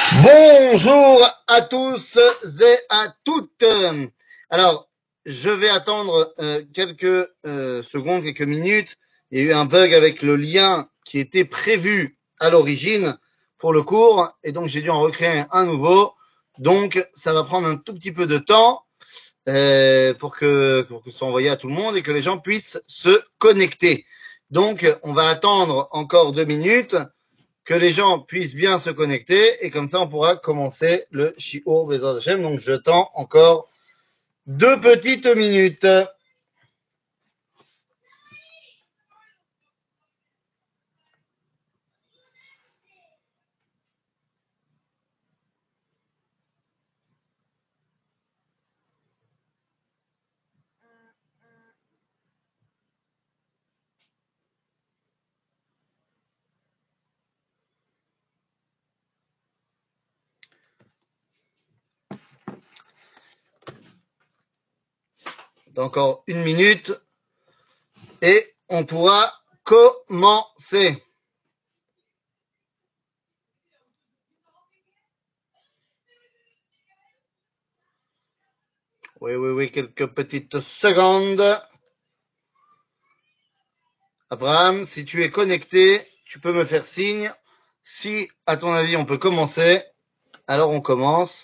Bonjour à tous et à toutes. Alors, je vais attendre quelques secondes, quelques minutes. Il y a eu un bug avec le lien qui était prévu à l'origine pour le cours et donc j'ai dû en recréer un nouveau. Donc, ça va prendre un tout petit peu de temps pour que ce soit envoyé à tout le monde et que les gens puissent se connecter. Donc, on va attendre encore 2 minutes que les gens puissent bien se connecter et comme ça on pourra commencer le Shiur Bezrat Hashem. Donc je tends encore 2 petites minutes. Encore 1 minute et on pourra commencer. Oui, quelques petites secondes. Abraham, si tu es connecté, tu peux me faire signe. Si, à ton avis, on peut commencer, alors on commence.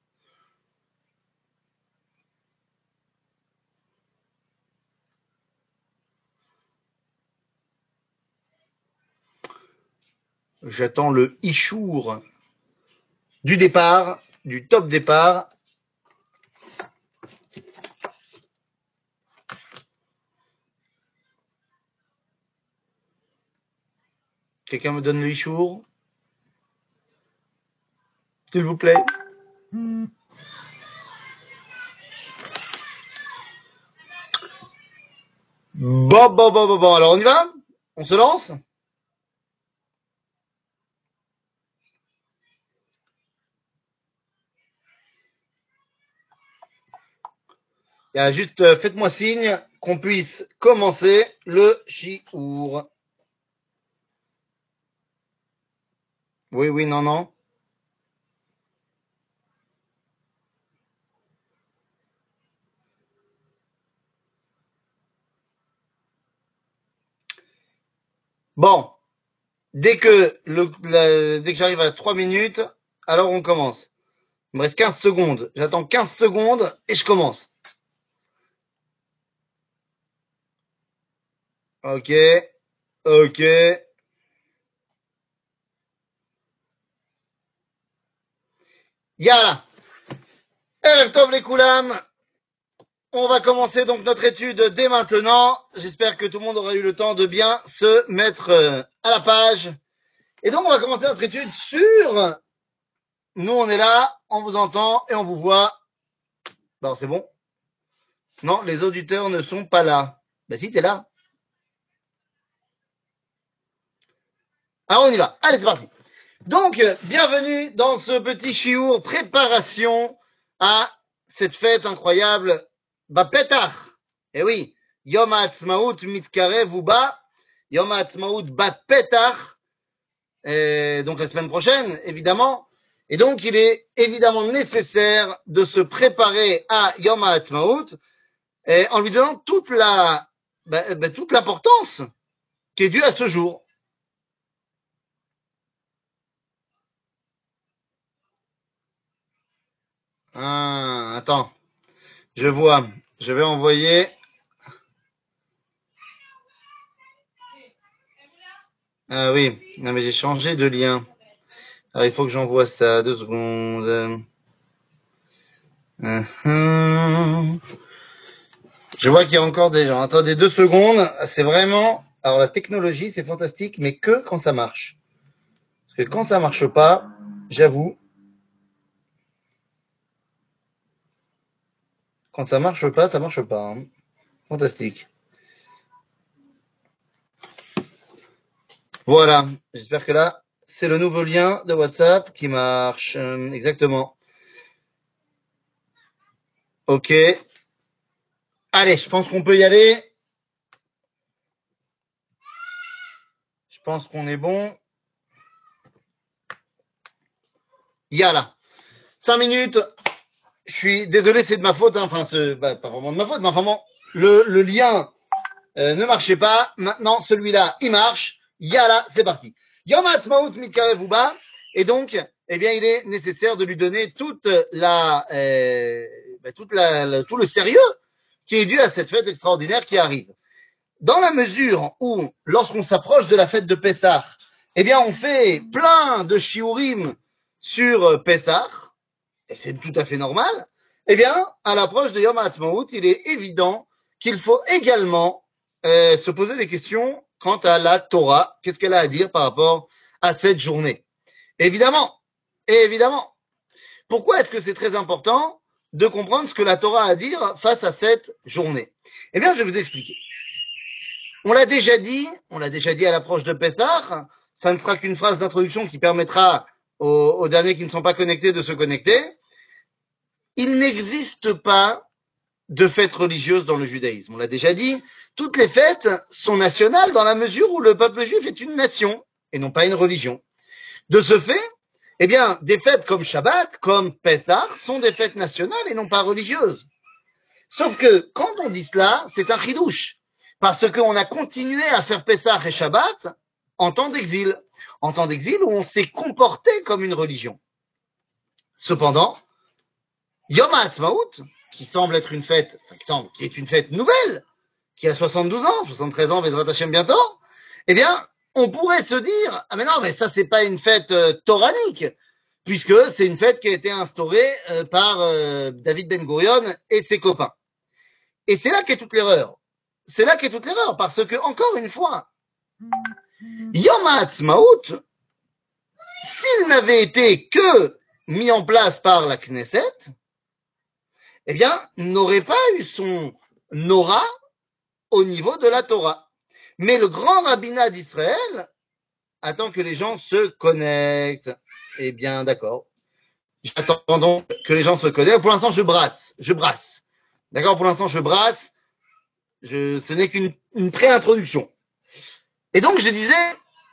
J'attends le Ishour du départ, du top départ. Quelqu'un me donne le Ishour, s'il vous plaît. Bon. Alors on y va? On se lance? Il y a juste, faites-moi signe qu'on puisse commencer le Shiur. Oui, non. Bon, dès que j'arrive à 3 minutes, alors on commence. Il me reste 15 secondes. J'attends 15 secondes et je commence. Ok. Yala. Erev Tov les Koulam. On va commencer donc notre étude dès maintenant. J'espère que tout le monde aura eu le temps de bien se mettre à la page. Et donc, on va commencer notre étude sur... Nous, on est là, on vous entend et on vous voit. Alors, c'est bon? Non, les auditeurs ne sont pas là. Ben si, t'es là. Alors, on y va. Allez, c'est parti. Donc, bienvenue dans ce petit chiour préparation à cette fête incroyable. Petach. Eh oui, Yom HaAtzmaut mitkarev uba. Yom HaAtzmaut Petach. Donc la semaine prochaine, évidemment. Et donc, il est évidemment nécessaire de se préparer à Yom HaAtzmaut en lui donnant toute l'importance qui est due à ce jour. Ah, attends, je vois. Je vais envoyer. Ah oui, non mais j'ai changé de lien. Alors il faut que j'envoie ça. 2 secondes. Je vois qu'il y a encore des gens. Attendez 2 secondes. C'est vraiment. Alors la technologie, c'est fantastique, mais que quand ça marche. Parce que quand ça marche pas, j'avoue, quand ça marche pas, ça marche pas. Hein. Fantastique. Voilà. J'espère que là, c'est le nouveau lien de WhatsApp qui marche. Exactement. Ok. Allez, je pense qu'on peut y aller. Je pense qu'on est bon. Yalla. 5 minutes. Je suis désolé, c'est de ma faute. Hein. Enfin, pas vraiment de ma faute, mais enfin bon, le lien ne marchait pas. Maintenant, celui-là, il marche. Yalla, c'est parti. Yom Ha'atzmaut mitkarev uba. Et donc, eh bien, il est nécessaire de lui donner tout le sérieux qui est dû à cette fête extraordinaire qui arrive. Dans la mesure où, lorsqu'on s'approche de la fête de Pessah, eh bien, on fait plein de shiurim sur Pessah, et c'est tout à fait normal, eh bien, à l'approche de Yom Ha'atzmaut, il est évident qu'il faut également se poser des questions quant à la Torah. Qu'est-ce qu'elle a à dire par rapport à cette journée? Évidemment, évidemment. Pourquoi est-ce que c'est très important de comprendre ce que la Torah a à dire face à cette journée? Eh bien, je vais vous expliquer. On l'a déjà dit à l'approche de Pessah, ça ne sera qu'une phrase d'introduction qui permettra aux derniers qui ne sont pas connectés de se connecter. Il n'existe pas de fêtes religieuses dans le judaïsme. On l'a déjà dit, toutes les fêtes sont nationales dans la mesure où le peuple juif est une nation et non pas une religion. De ce fait, eh bien, des fêtes comme Shabbat, comme Pessah, sont des fêtes nationales et non pas religieuses. Sauf que quand on dit cela, c'est un chidouche. Parce qu'on a continué à faire Pessah et Shabbat en temps d'exil. En temps d'exil où on s'est comporté comme une religion. Cependant, Yom HaAtzmaut, qui semble être une fête, qui est une fête nouvelle, qui a 72 ans, 73 ans, Bezrat Hashem bientôt, eh bien, on pourrait se dire, ah mais non, mais ça c'est pas une fête toranique, puisque c'est une fête qui a été instaurée par David Ben Gurion et ses copains. Et c'est là qu'est toute l'erreur. C'est là qu'est toute l'erreur, parce que, encore une fois, Yom HaAtzmaut, s'il n'avait été que mis en place par la Knesset, eh bien, n'aurait pas eu son aura au niveau de la Torah. Mais le grand rabbinat d'Israël attend que les gens se connectent. Eh bien, d'accord. J'attends donc que les gens se connectent. Pour l'instant, je brasse. D'accord, pour l'instant, je brasse. Ce n'est qu'une pré-introduction. Et donc, je disais,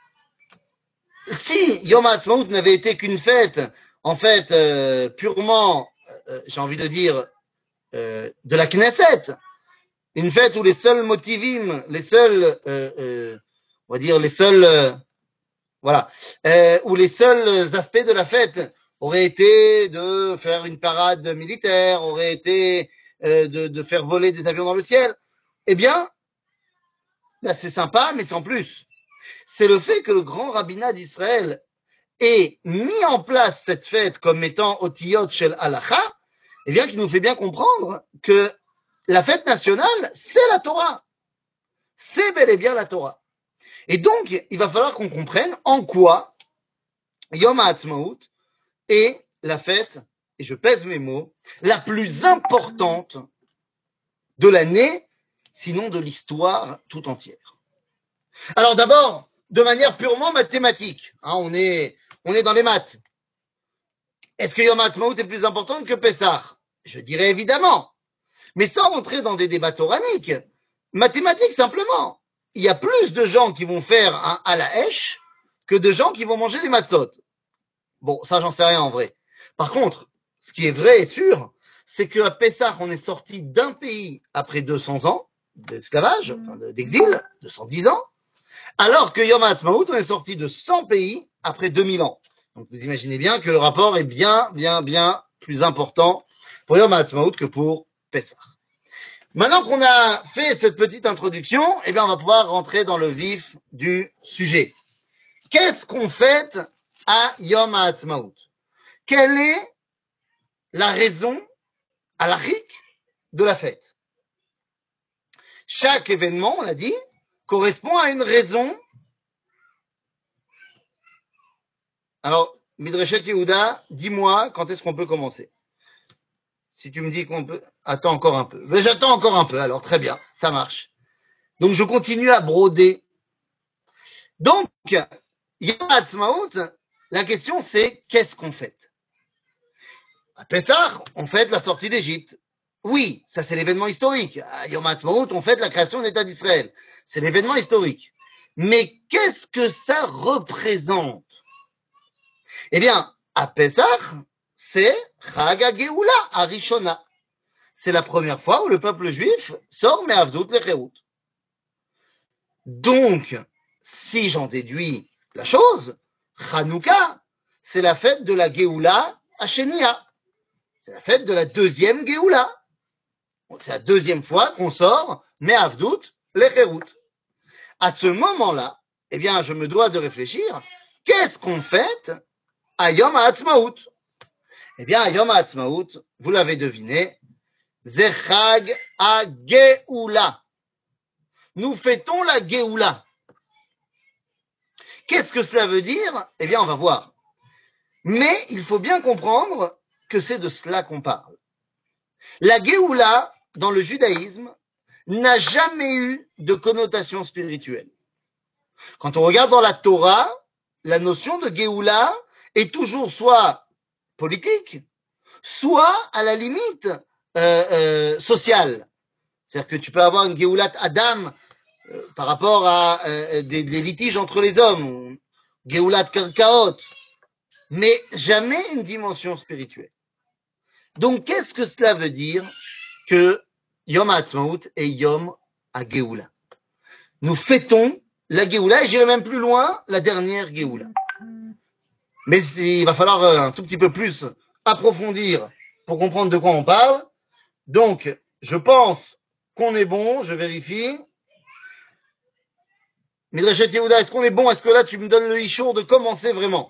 si Yom HaAtzmaut n'avait été qu'une fête, en fait, purement, j'ai envie de dire, de la Knesset, une fête où les seuls motivim, les seuls, on va dire, les seuls, voilà, où les seuls aspects de la fête auraient été de faire une parade militaire, auraient été de faire voler des avions dans le ciel, eh bien, ben c'est sympa, mais sans plus. C'est le fait que le grand rabbinat d'Israël ait mis en place cette fête comme étant Otiyot Shel Halacha, eh bien, qui nous fait bien comprendre que la fête nationale, c'est la Torah. C'est bel et bien la Torah. Et donc, il va falloir qu'on comprenne en quoi Yom HaAtzmaut est la fête, et je pèse mes mots, la plus importante de l'année, sinon de l'histoire tout entière. Alors d'abord, de manière purement mathématique, hein, on est dans les maths. Est-ce que Yom HaAtzmaut est plus important que Pessah? Je dirais évidemment. Mais sans rentrer dans des débats toraniques, mathématiques simplement. Il y a plus de gens qui vont faire un à la hèche que de gens qui vont manger des matzot. Bon, ça, j'en sais rien en vrai. Par contre, ce qui est vrai et sûr, c'est qu'à Pessah, on est sorti d'un pays après 200 ans d'esclavage, enfin d'exil, 210 ans, alors que Yom HaAtzmaut, on est sorti de 100 pays après 2000 ans. Donc vous imaginez bien que le rapport est bien plus important pour Yom HaAtzmaut que pour Pessah. Maintenant qu'on a fait cette petite introduction, eh bien, on va pouvoir rentrer dans le vif du sujet. Qu'est-ce qu'on fête à Yom HaAtzmaut? Quelle est la raison halachique de la fête? Chaque événement, on l'a dit, correspond à une raison. Alors, Midreshet Yehuda, dis-moi quand est-ce qu'on peut commencer. Si tu me dis qu'on peut... Attends encore un peu. Mais j'attends encore un peu, alors très bien, ça marche. Donc, je continue à broder. Donc, Yom HaAtzmaut, la question c'est qu'est-ce qu'on fête? À Pessah, on fête la sortie d'Égypte. Oui, ça c'est l'événement historique. À Yom HaAtzmaut, on fête la création de l'État d'Israël. C'est l'événement historique. Mais qu'est-ce que ça représente? Eh bien, À Pessah, c'est Chag HaGeoula, Arishona. C'est la première fois où le peuple juif sort Me'avdout Lecherut. Donc, si j'en déduis la chose, Hanouka, c'est la fête de la Géoula à Shenia. C'est la fête de la deuxième Géoula. C'est la deuxième fois qu'on sort Me'avdout Lecherut. À ce moment-là, eh bien, je me dois de réfléchir, qu'est-ce qu'on fête à Yom HaAtzmaut? Eh bien, à Yom HaAtzmaut, vous l'avez deviné, Zechag HaGeoula. Nous fêtons la Géoula. Qu'est-ce que cela veut dire? Eh bien, on va voir. Mais il faut bien comprendre que c'est de cela qu'on parle. La Géoula, dans le judaïsme, n'a jamais eu de connotation spirituelle. Quand on regarde dans la Torah, la notion de Géoula est toujours soit politique, soit à la limite sociale. C'est-à-dire que tu peux avoir une Géoulat Adam par rapport à des litiges entre les hommes, Géoulat Karkaot, mais jamais une dimension spirituelle. Donc, qu'est-ce que cela veut dire que Yom HaAtzmaut est Yom HaGeoula? Nous fêtons la Géoula, et j'irai même plus loin, la dernière Géoula. Mais il va falloir un tout petit peu plus approfondir pour comprendre de quoi on parle. Donc, je pense qu'on est bon, je vérifie. Midrashet Yehuda, est-ce qu'on est bon? Est-ce que là, tu me donnes le hichour de commencer vraiment?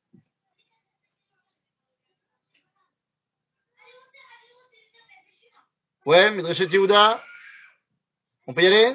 Ouais, Midrashet Yehuda, on peut y aller?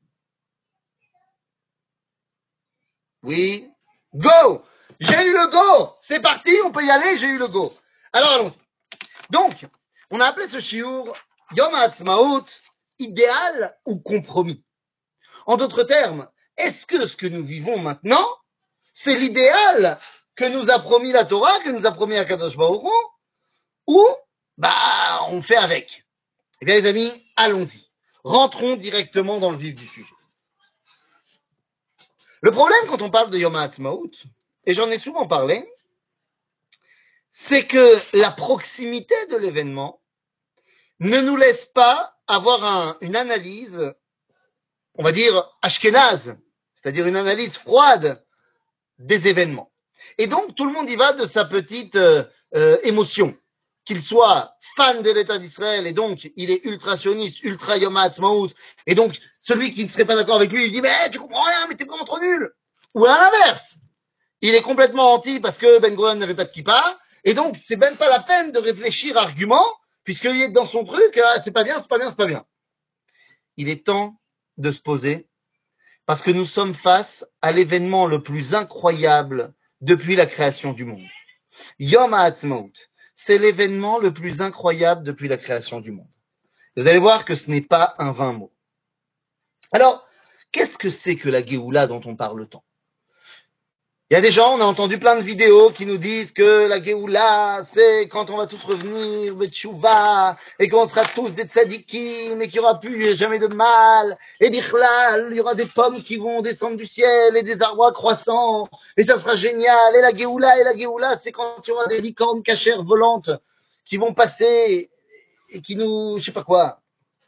Oui. Go! J'ai eu le go! C'est parti, on peut y aller, j'ai eu le go. Alors, allons-y. Donc, on a appelé ce shiur Yom HaAtzmaut, idéal ou compromis. En d'autres termes, est-ce que ce que nous vivons maintenant, c'est l'idéal que nous a promis la Torah, que nous a promis Akadosh Baruch Hu, ou on fait avec? Eh bien, les amis, allons-y. Rentrons directement dans le vif du sujet. Le problème quand on parle de Yom HaAtzmaut, et j'en ai souvent parlé, c'est que la proximité de l'événement ne nous laisse pas avoir une analyse, on va dire, ashkénaze, c'est-à-dire une analyse froide des événements. Et donc, tout le monde y va de sa petite émotion. Qu'il soit fan de l'État d'Israël, et donc il est ultra-sioniste, ultra-Yom HaAtzmaut, et donc celui qui ne serait pas d'accord avec lui, il dit « Mais tu comprends rien, mais t'es vraiment trop nul !» Ou à l'inverse, il est complètement anti parce que Ben Gurion n'avait pas de kippa, et donc c'est même pas la peine de réfléchir argument, puisqu'il est dans son truc, c'est pas bien, c'est pas bien, c'est pas bien. Il est temps de se poser, parce que nous sommes face à l'événement le plus incroyable depuis la création du monde. Yom HaAtzmaut, c'est l'événement le plus incroyable depuis la création du monde. Vous allez voir que ce n'est pas un vain mot. Alors, qu'est-ce que c'est que la Géoula dont on parle tant? Il y a des gens, on a entendu plein de vidéos qui nous disent que la Géoula, c'est quand on va tous revenir, Betchouva, et qu'on sera tous des tzadikim, et qu'il n'y aura plus jamais de mal, et bichlal, il y aura des pommes qui vont descendre du ciel, et des arbres croissants, et ça sera génial, et la Géoula, c'est quand il y aura des licornes cachères volantes qui vont passer, et qui nous, je sais pas quoi.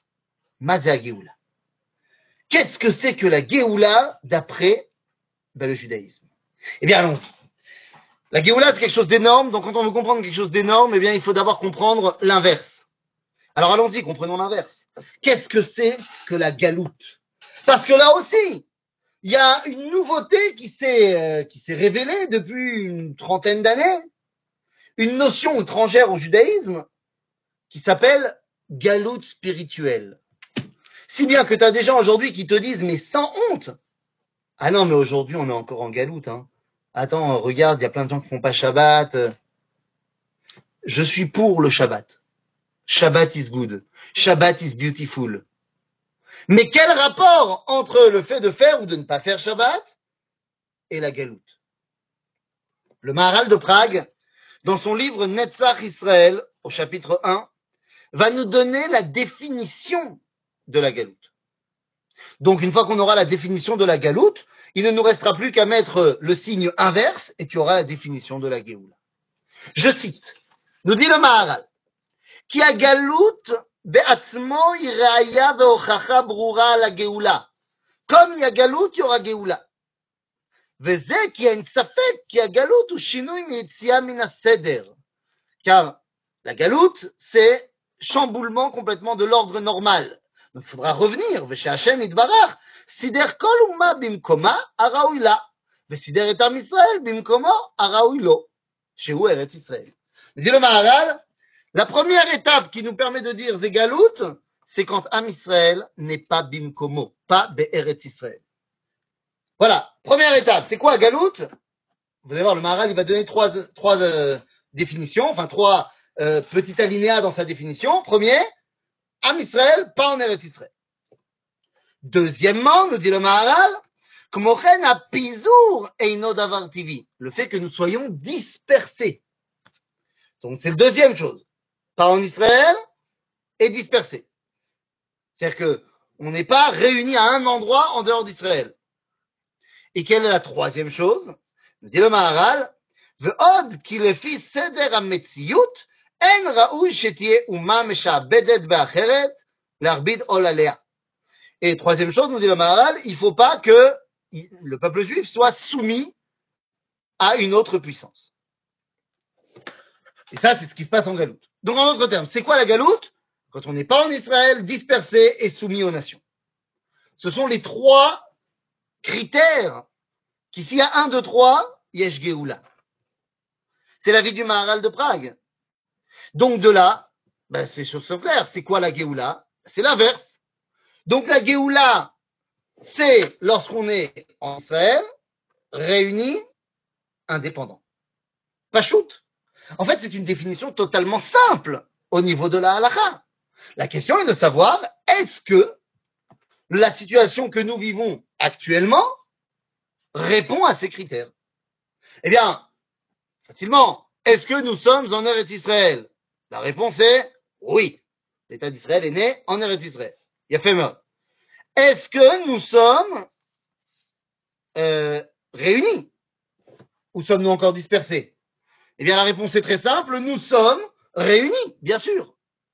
Mazé Géoula. Qu'est-ce que c'est que la Géoula d'après le judaïsme? Eh bien, allons-y. La Géoula, c'est quelque chose d'énorme, donc quand on veut comprendre quelque chose d'énorme, eh bien, il faut d'abord comprendre l'inverse. Alors allons-y, comprenons l'inverse. Qu'est-ce que c'est que la galoute? Parce que là aussi, il y a une nouveauté qui s'est révélée depuis une trentaine d'années, une notion étrangère au judaïsme qui s'appelle galoute spirituelle. Si bien que tu as des gens aujourd'hui qui te disent, mais sans honte, ah non, mais aujourd'hui, on est encore en galoute, hein. Attends, regarde, il y a plein de gens qui font pas Shabbat. Je suis pour le Shabbat. Shabbat is good. Shabbat is beautiful. Mais quel rapport entre le fait de faire ou de ne pas faire Shabbat et la galoute? Le Maharal de Prague, dans son livre Netzach Israël, au chapitre 1, va nous donner la définition de la galoute. Donc, une fois qu'on aura la définition de la galoute, il ne nous restera plus qu'à mettre le signe inverse et tu auras la définition de la Géoula. Je cite, nous dit le Maharal, qui a galout be'atzmo iraya ve'ochacha brura la geoula. Comme il y a galout, il y aura geoula. וזה כי אין ספק כי הגלות הוא שינוי מיציאה מן הסדר. Car la galoute, c'est chamboulement complètement de l'ordre normal. Donc il faudra revenir. ושהשם יתברך, סידר כל אומה במקומה הראוי לה. וסידר את עם ישראל במקומו הראוי לו. שהוא ארץ ישראל. Dit le Maharal, la première étape qui nous permet de dire c'est galoute, c'est quand Am Israël n'est pas bimkomo, pas be'eretz Israël. Voilà, première étape, c'est quoi galoute? Vous allez voir, le Maharal, il va donner trois définitions, enfin trois petits alinéas dans sa définition. Premier, Am Israël, pas en Eretz Israël. Deuxièmement, nous dit le Maharal, Kmochen a pizour eino davar tivi, le fait que nous soyons dispersés. Donc c'est la deuxième chose, pas en Israël et dispersés. C'est-à-dire que on n'est pas réunis à un endroit en dehors d'Israël. Et quelle est la troisième chose? dit le Maharal, ועוד כי לפי סדר המציאות אין ראוי שתהיה אומה משעבדת באחרת להרביד עול עליה. Et troisième chose, nous dit le Maharal, il ne faut pas que le peuple juif soit soumis à une autre puissance. Et ça, c'est ce qui se passe en galoute. Donc en d'autres termes, c'est quoi la galoute? Quand on n'est pas en Israël, dispersé et soumis aux nations. Ce sont les trois critères qui, s'il y a un, deux, trois, yesh geoula. C'est l'avis du Maharal de Prague. Donc de là, ces choses sont claires. C'est quoi la Géoula? C'est l'inverse. Donc la Géoula, c'est lorsqu'on est en Israël, réunis, indépendants. Pas shoot. En fait, c'est une définition totalement simple au niveau de la halakha. La question est de savoir, est-ce que la situation que nous vivons actuellement répond à ces critères? Eh bien, facilement. Est-ce que nous sommes en Eretz Israël? La réponse est oui. L'État d'Israël est né en Eretz Israël. Il a fait mort. Est-ce que nous sommes réunis? Ou sommes-nous encore dispersés? Eh bien, la réponse est très simple. Nous sommes réunis, bien sûr.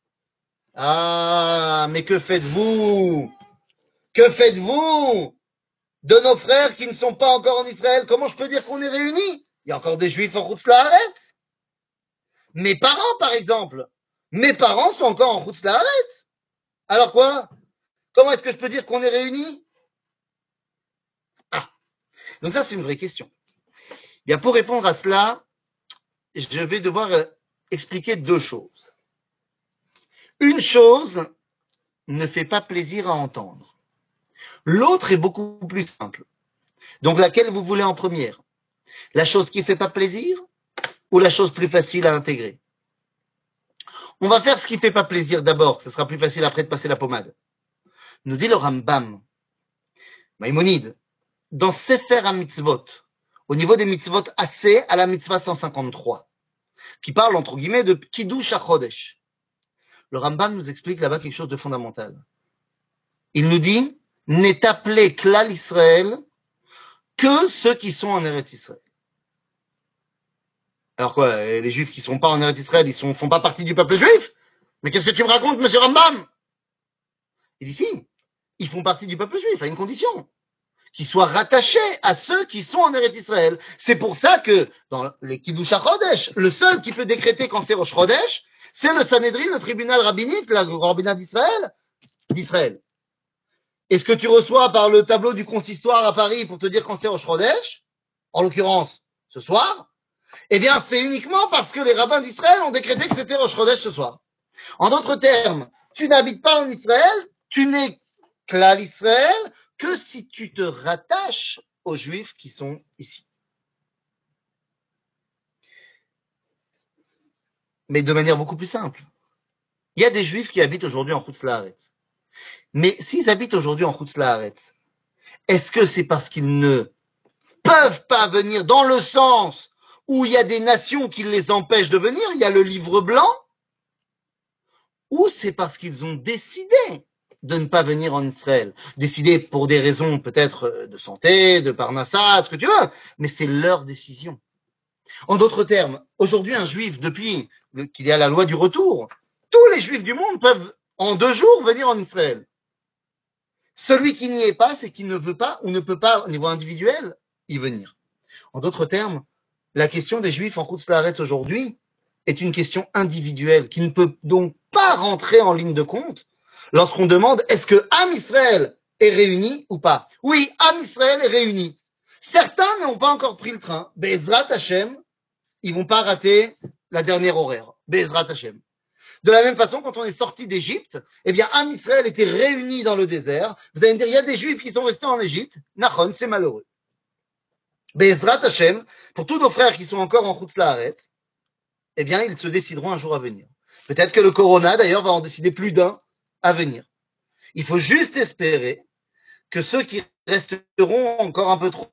Ah, mais que faites-vous? Que faites-vous de nos frères qui ne sont pas encore en Israël? Comment je peux dire qu'on est réunis? Il y a encore des juifs en Chutz La'aretz. Mes parents, par exemple. Mes parents sont encore en Chutz La'aretz. Alors quoi? Comment est-ce que je peux dire qu'on est réunis? Ah, donc ça, c'est une vraie question. Bien, pour répondre à cela, je vais devoir expliquer deux choses. Une chose ne fait pas plaisir à entendre. L'autre est beaucoup plus simple. Donc, laquelle vous voulez en première? La chose qui ne fait pas plaisir ou la chose plus facile à intégrer? On va faire ce qui ne fait pas plaisir d'abord. Ce sera plus facile après de passer la pommade. Nous dit le Rambam, Maïmonide, dans Sefer HaMitzvot, au niveau des mitzvot assez à la mitzvah 153, qui parle entre guillemets de Kiddush HaChodesh. Le Rambam nous explique là-bas quelque chose de fondamental. Il nous dit, n'est appelé Klal Israël que ceux qui sont en Eretz Israël. Alors quoi, les juifs qui ne sont pas en Eretz Israël, ils ne font pas partie du peuple juif? Mais qu'est-ce que tu me racontes, monsieur Rambam? Il dit si, ils font partie du peuple juif à une condition, qu'ils soient rattachés à ceux qui sont en Eretz Israël. C'est pour ça que dans les Kiddush HaChodesh, le seul qui peut décréter quand c'est Rosh Chodesh, c'est le Sanhédrin, le tribunal rabbinique, le rabbinat d'Israël. Et ce que tu reçois par le tableau du consistoire à Paris pour te dire quand c'est Rosh Chodesh, en l'occurrence ce soir, eh bien c'est uniquement parce que les rabbins d'Israël ont décrété que c'était Rosh Chodesh ce soir. En d'autres termes, tu n'habites pas en Israël, tu n'es Klal Israël que si tu te rattaches aux Juifs qui sont ici. Mais de manière beaucoup plus simple. Il y a des Juifs qui habitent aujourd'hui en Chutz La'aretz. Mais s'ils habitent aujourd'hui en Chutz La'aretz, est-ce que c'est parce qu'ils ne peuvent pas venir dans le sens où il y a des nations qui les empêchent de venir, il y a le livre blanc, ou c'est parce qu'ils ont décidé de ne pas venir en Israël, décidé pour des raisons peut-être de santé, de parnassa, ce que tu veux, mais c'est leur décision. En d'autres termes, aujourd'hui, un juif, depuis qu'il y a la loi du retour, tous les juifs du monde peuvent, en 2 jours, venir en Israël. Celui qui n'y est pas, c'est qu'il ne veut pas ou ne peut pas, au niveau individuel, y venir. En d'autres termes, la question des juifs en Chutz La'aretz aujourd'hui est une question individuelle qui ne peut donc pas rentrer en ligne de compte lorsqu'on demande est-ce que Am Israël est réuni ou pas. Oui, Am Israël est réuni. Certains n'ont pas encore pris le train. Be'ezrat Hashem, ils vont pas rater la dernière horaire. Be'ezrat Hashem. De la même façon, quand on est sorti d'Égypte, eh bien, Am Israël était réuni dans le désert. Vous allez me dire, il y a des Juifs qui sont restés en Égypte. Nachon, c'est malheureux. Be'ezrat Hashem, pour tous nos frères qui sont encore en Chutz La'aretz, eh bien, ils se décideront un jour à venir. Peut-être que le Corona, d'ailleurs, va en décider plus d'un à venir. Il faut juste espérer que ceux qui resteront encore un peu trop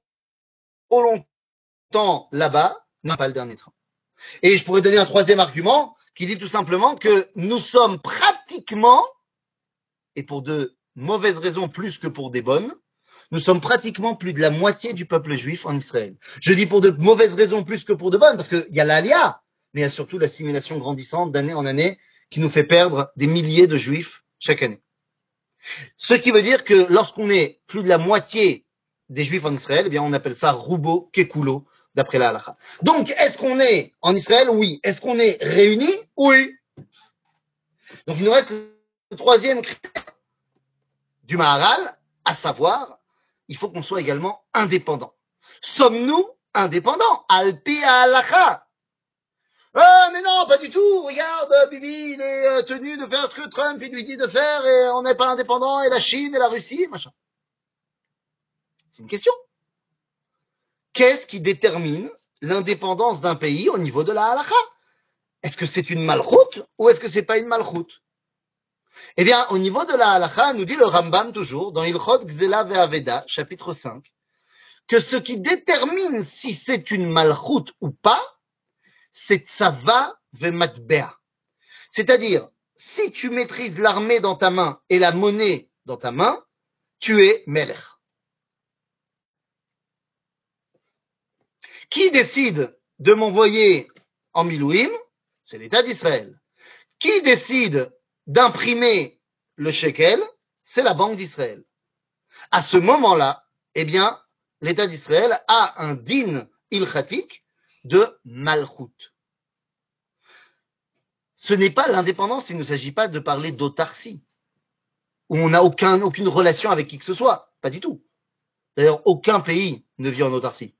longtemps là-bas n'ont pas le dernier train. Et je pourrais donner un troisième argument qui dit tout simplement que nous sommes pratiquement, et pour de mauvaises raisons plus que pour des bonnes, nous sommes pratiquement plus de la moitié du peuple juif en Israël. Je dis pour de mauvaises raisons plus que pour de bonnes, parce qu'il y a l'Alia, mais il y a surtout l'assimilation grandissante d'année en année qui nous fait perdre des milliers de juifs chaque année. Ce qui veut dire que lorsqu'on est plus de la moitié des juifs en Israël, eh bien on appelle ça Roubo Kekulo, d'après la halakha. Donc, est-ce qu'on est en Israël? Oui. Est-ce qu'on est réunis? Oui. Donc, il nous reste le troisième critère du Maharal, à savoir, il faut qu'on soit également indépendant. Sommes-nous indépendants? Alpi halakha. Ah, mais non, pas du tout. Regarde, Bibi, il est tenu de faire ce que Trump il lui dit de faire et on n'est pas indépendant et la Chine et la Russie, machin. C'est une question. Qu'est-ce qui détermine l'indépendance d'un pays au niveau de la halakha? Est-ce que c'est une malchoute ou est-ce que c'est pas une malchoute? Eh bien, au niveau de la halakha, nous dit le Rambam toujours, dans Ilchot Gzela Ve'aveda, chapitre 5, que ce qui détermine si c'est une malchoute ou pas, c'est tsava ve'matbea. C'est-à-dire, si tu maîtrises l'armée dans ta main et la monnaie dans ta main, tu es melech. Qui décide de m'envoyer en Milouim? C'est l'État d'Israël. Qui décide d'imprimer le shekel? C'est la Banque d'Israël. À ce moment-là, eh bien, l'État d'Israël a un din ilchatique de malchut. Ce n'est pas l'indépendance, il ne s'agit pas de parler d'autarcie, où on n'a aucune relation avec qui que ce soit. Pas du tout. D'ailleurs, aucun pays ne vit en autarcie.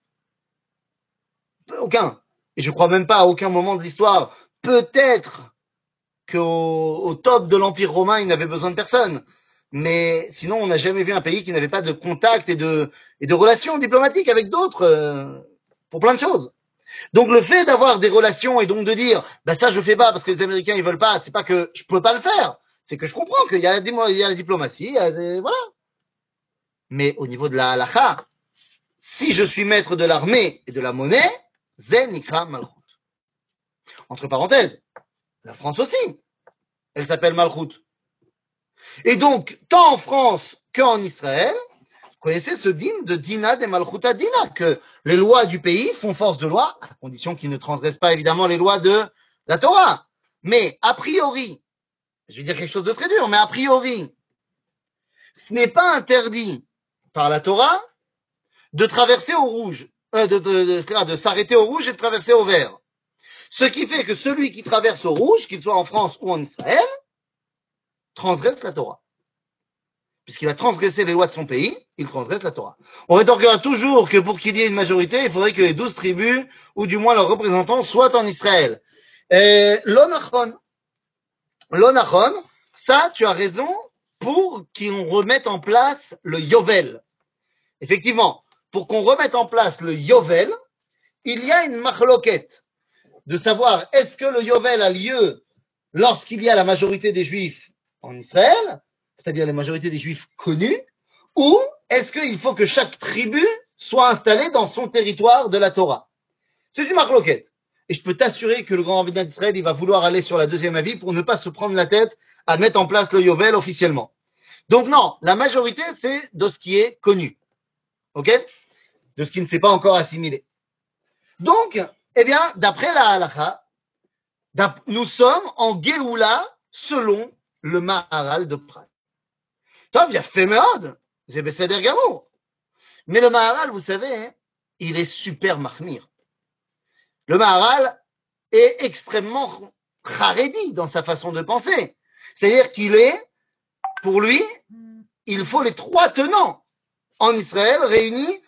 Aucun. Et je crois même pas à aucun moment de l'histoire. Peut-être qu'au top de l'Empire romain, il n'avait besoin de personne. Mais sinon, on n'a jamais vu un pays qui n'avait pas de contact et de relations diplomatiques avec d'autres pour plein de choses. Donc le fait d'avoir des relations et donc de dire bah ça je fais pas parce que les Américains ils veulent pas, c'est pas que je peux pas le faire, c'est que je comprends qu'il y a la diplomatie, il y a voilà. Mais au niveau de la halakha, si je suis maître de l'armée et de la monnaie, zen ikra malchut. Entre parenthèses, la France aussi, elle s'appelle malchut. Et donc, tant en France qu'en Israël, vous connaissez ce din de Dina de Malchuta Dina, que les lois du pays font force de loi, à condition qu'ils ne transgressent pas évidemment les lois de la Torah. Mais a priori, je vais dire quelque chose de très dur, mais a priori, ce n'est pas interdit par la Torah de traverser au rouge, de s'arrêter au rouge et de traverser au vert. Ce qui fait que celui qui traverse au rouge, qu'il soit en France ou en Israël, transgresse la Torah. Puisqu'il a transgressé les lois de son pays, il transgresse la Torah. On rétorquera toujours que pour qu'il y ait une majorité, il faudrait que les 12 tribus, ou du moins leurs représentants, soient en Israël. L'onachon, ça, tu as raison, pour qu'on remette en place le Yovel. Effectivement, pour qu'on remette en place le Yovel, il y a une machloquette de savoir est-ce que le Yovel a lieu lorsqu'il y a la majorité des Juifs en Israël, c'est-à-dire la majorité des Juifs connus, ou est-ce qu'il faut que chaque tribu soit installée dans son territoire de la Torah? C'est une marloquette. Et je peux t'assurer que le grand rabbinat d'Israël, il va vouloir aller sur la deuxième avis pour ne pas se prendre la tête à mettre en place le Yovel officiellement. Donc non, la majorité, c'est de ce qui est connu. OK? De ce qui ne s'est pas encore assimilé. Donc, Eh bien, d'après la halakha, nous sommes en Géoula selon le Maharal de Prat. Tov, יפה מאוד, זה בסדר גמור. Mais le Maharal, vous savez, hein, il est super mahmir. Le Maharal est extrêmement charedi dans sa façon de penser. C'est-à-dire qu'il est, pour lui, il faut les trois tenants en Israël réunis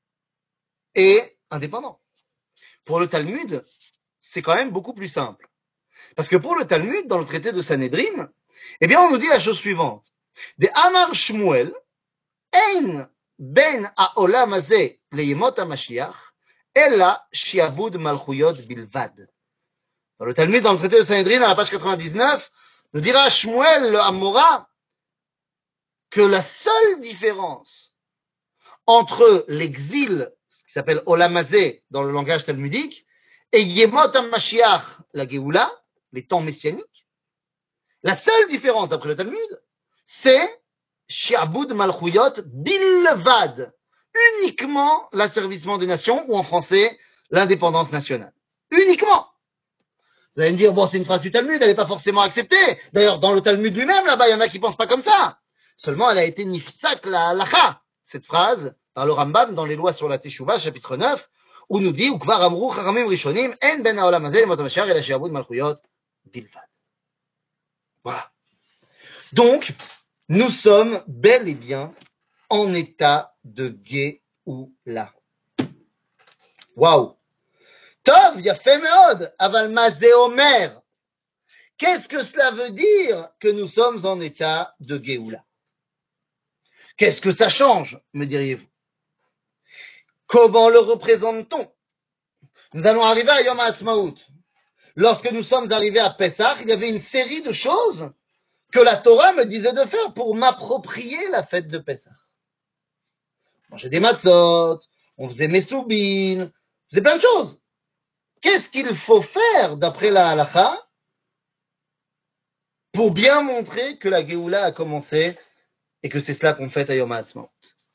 et indépendants. Pour le Talmud, c'est quand même beaucoup plus simple. Parce que pour le Talmud, dans le traité de Sanhedrin, eh bien, on nous dit la chose suivante. De Amar Shmuel, Ein ben ha'olam hazeh leyemot ha'mashiach, ella shiabud malchuyot bilvad. Dans le Talmud, dans le traité de Sanhedrin, à la page 99, nous dira Shmuel le Amora que la seule différence entre l'exil, ce qui s'appelle Olam Hazeh dans le langage talmudique, et Yemot HaMashiach, la Géoula, les temps messianiques, la seule différence d'après le Talmud, c'est Shi'abud Malchuyot Bilvad, uniquement l'asservissement des nations, ou en français, l'indépendance nationale. Uniquement. Vous allez me dire, bon, c'est une phrase du Talmud, elle n'est pas forcément acceptée. D'ailleurs, dans le Talmud lui-même, là-bas, il y en a qui pensent pas comme ça. Seulement, elle a été nifsak la halacha, cette phrase, par le Rambam, dans les lois sur la Teshuvah, chapitre 9, où nous dit, Ukvar amru chachamim rishonim, en ben haolam hazeh lemot hamashiach ela shi'abud malchuyot bilvad. Voilà. Donc, nous sommes bel et bien en état de Géoula. Waouh! Tov, yafé meod, aval ma ze omer. Qu'est-ce que cela veut dire que nous sommes en état de Géoula? Qu'est-ce que ça change, me diriez-vous? Comment le représente-t-on? Nous allons arriver à Yom HaAtzmaut. Lorsque nous sommes arrivés à Pessah, il y avait une série de choses que la Torah me disait de faire pour m'approprier la fête de Pessah. On mangeait des matzot, on faisait messoubines, on faisait plein de choses. Qu'est-ce qu'il faut faire d'après la halakha pour bien montrer que la Géoula a commencé et que c'est cela qu'on fête à Yom HaAtzmaut?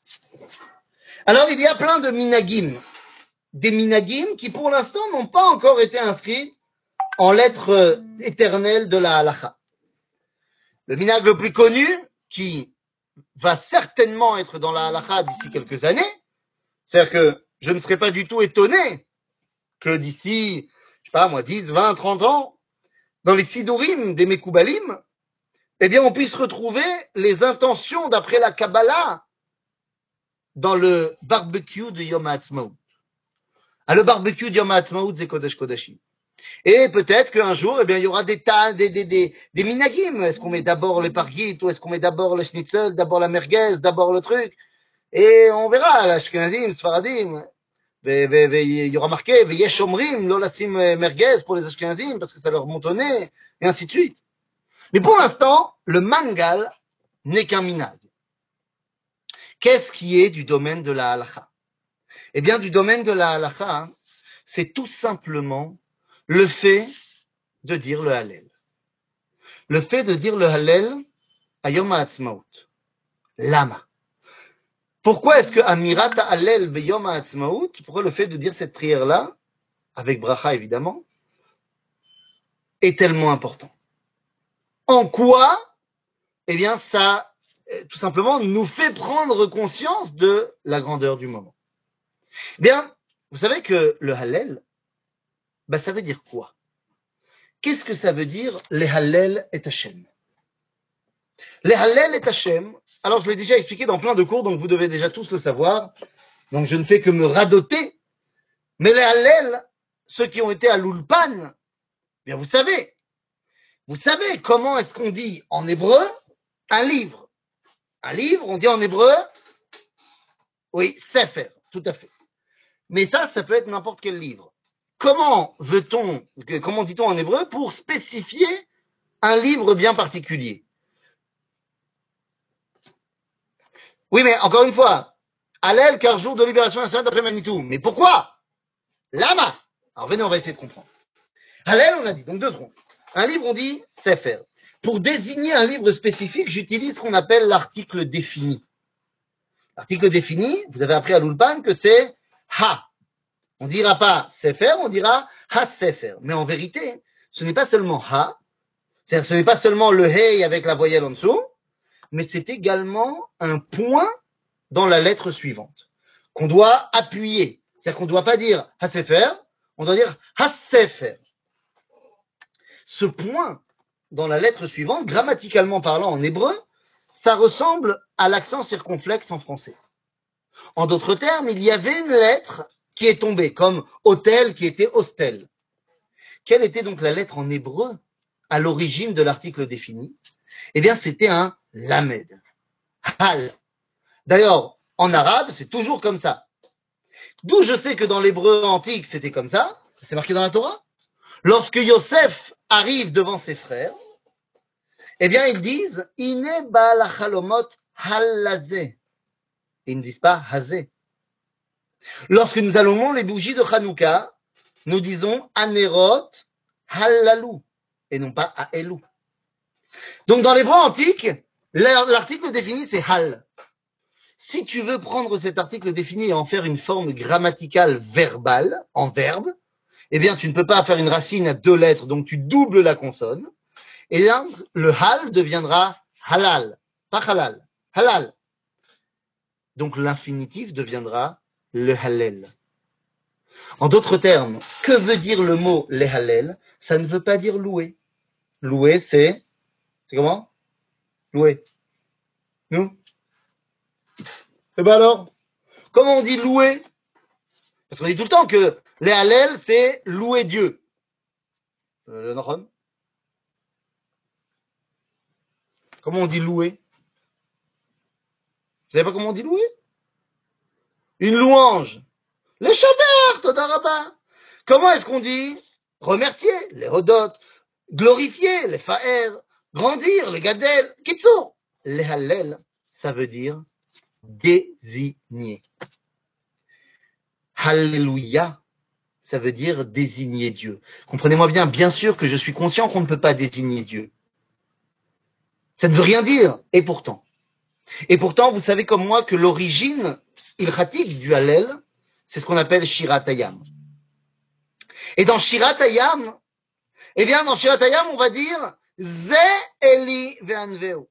Alors, il y a plein de minagim, des minagim qui, pour l'instant, n'ont pas encore été inscrits en lettres éternelles de la halakha. Le minag le plus connu, qui va certainement être dans la halakha d'ici quelques années, c'est-à-dire que je ne serais pas du tout étonné que d'ici, je sais pas moi, 10, 20, 30 ans, dans les sidurim des Mekoubalim, eh bien, on puisse retrouver les intentions d'après la Kabbalah dans le barbecue de Yom HaAtzmaut. Ah, le barbecue de Yom HaAtzmaut, c'est Kodesh Kodashim. Et peut-être qu'un jour, eh bien, il y aura des minagim. Est-ce qu'on met d'abord les parguites ou est-ce qu'on met d'abord le schnitzel, d'abord la merguez, d'abord le truc? Et on verra, l'ashkenazim, sfaradim. Il y aura marqué, veyesh omrim, lo lasim merguez pour les ashkenazim, parce que ça leur monte au nez, et ainsi de suite. Mais pour l'instant, le mangal n'est qu'un minag. Qu'est-ce qui est du domaine de la halakha? Eh bien, du domaine de la halakha, c'est tout simplement le fait de dire le Hallel. Le fait de dire le Hallel à Yom HaAtzmaut. Lama. Pourquoi est-ce que Amirat Hallel be Yom HaAtzmaut, pourquoi le fait de dire cette prière-là, avec bracha évidemment, est tellement important? En quoi? Eh bien, ça, tout simplement, nous fait prendre conscience de la grandeur du moment. Eh bien, vous savez que le Hallel, bah, ça veut dire quoi? Qu'est-ce que ça veut dire, les Hallel et Hashem? Les Hallel et Hashem, alors je l'ai déjà expliqué dans plein de cours, donc vous devez déjà tous le savoir, donc je ne fais que me radoter, mais les Hallel, ceux qui ont été à l'Ulpan, bien vous savez comment est-ce qu'on dit en hébreu un livre? Un livre, on dit en hébreu, oui, Sefer, tout à fait. Mais ça peut être n'importe quel livre. Comment dit-on en hébreu pour spécifier un livre bien particulier? Oui, mais encore une fois, Hallel, car jour de libération nationale d'après Manitou. Mais pourquoi? Lama. Alors venez, on va essayer de comprendre. Hallel, on a dit, donc 2 secondes. Un livre, on dit Sefer. Pour désigner un livre spécifique, j'utilise ce qu'on appelle l'article défini. L'article défini, vous avez appris à l'Ulpan que c'est Ha. On dira pas Sefer, on dira Ha-Sefer. Mais en vérité, ce n'est pas seulement Ha, c'est-à-dire ce n'est pas seulement le Hey avec la voyelle en dessous, mais c'est également un point dans la lettre suivante qu'on doit appuyer. C'est-à-dire qu'on ne doit pas dire Ha-Sefer, on doit dire Ha-Sefer. Ce point dans la lettre suivante, grammaticalement parlant en hébreu, ça ressemble à l'accent circonflexe en français. En d'autres termes, il y avait une lettre qui est tombée, comme hôtel qui était hostel. Quelle était donc la lettre en hébreu à l'origine de l'article défini? Eh bien, c'était un lamed, hal. D'ailleurs, en arabe, c'est toujours comme ça. D'où je sais que dans l'hébreu antique, c'était comme ça, c'est marqué dans la Torah. Lorsque Yosef arrive devant ses frères, eh bien, ils disent « Ine ba'al hachalomot halazé ». Ils ne disent pas « hazé ». Lorsque nous allumons les bougies de Hanouka, nous disons « anerot halalou » et non pas « aelou ». Donc, dans l'hébreu antique, l'article défini, c'est « hal ». Si tu veux prendre cet article défini et en faire une forme grammaticale verbale, en verbe, eh bien, tu ne peux pas faire une racine à 2 lettres, donc tu doubles la consonne. Et là, le hal deviendra halal, pas halal, halal. Donc l'infinitif deviendra le halel. En d'autres termes, que veut dire le mot le halel? Ça ne veut pas dire louer. Louer, c'est comment? Louer. Nous? Eh ben alors, comment on dit louer? Parce qu'on dit tout le temps que le halel, c'est louer Dieu. Le Nahon? Comment on dit louer? Vous savez pas comment on dit louer? Une louange. Les chadar, todarabah. Comment est-ce qu'on dit remercier, les hodot, glorifier, les fa'er, grandir, les gadel, kitsour. Les hallel, ça veut dire désigner. Alléluia, ça veut dire désigner Dieu. Comprenez-moi bien sûr que je suis conscient qu'on ne peut pas désigner Dieu. Ça ne veut rien dire, et pourtant. Et pourtant, vous savez comme moi que l'origine ilchatique du Hallel, c'est ce qu'on appelle Shirat Hayam. Et dans Shirat Hayam, eh bien, dans Shirat Hayam, on va dire Ze Eli ve'anveu.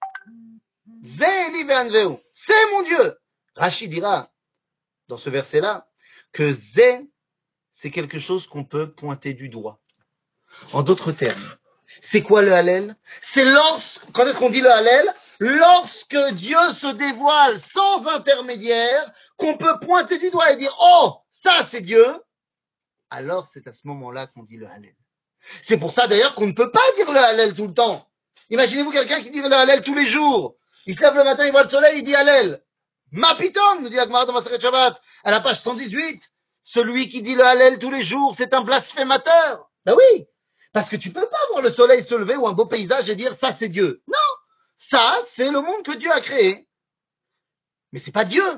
Ze Eli ve'anveu. C'est mon Dieu. Rashi dira, dans ce verset-là, que Ze, c'est quelque chose qu'on peut pointer du doigt. En d'autres termes, c'est quoi le Hallel? C'est quand est-ce qu'on dit le Hallel? Lorsque Dieu se dévoile sans intermédiaire, qu'on peut pointer du doigt et dire, oh, ça c'est Dieu, alors c'est à ce moment-là qu'on dit le Hallel. C'est pour ça d'ailleurs qu'on ne peut pas dire le Hallel tout le temps. Imaginez-vous quelqu'un qui dit le Hallel tous les jours. Il se lève le matin, il voit le soleil, il dit Hallel. Ma piton, nous dit la Gemara dans Maseret Shabbat, à la page 118. Celui qui dit le Hallel tous les jours, c'est un blasphémateur. Ben oui, parce que tu peux pas voir le soleil se lever ou un beau paysage et dire ça c'est Dieu. Non, ça c'est le monde que Dieu a créé. Mais c'est pas Dieu.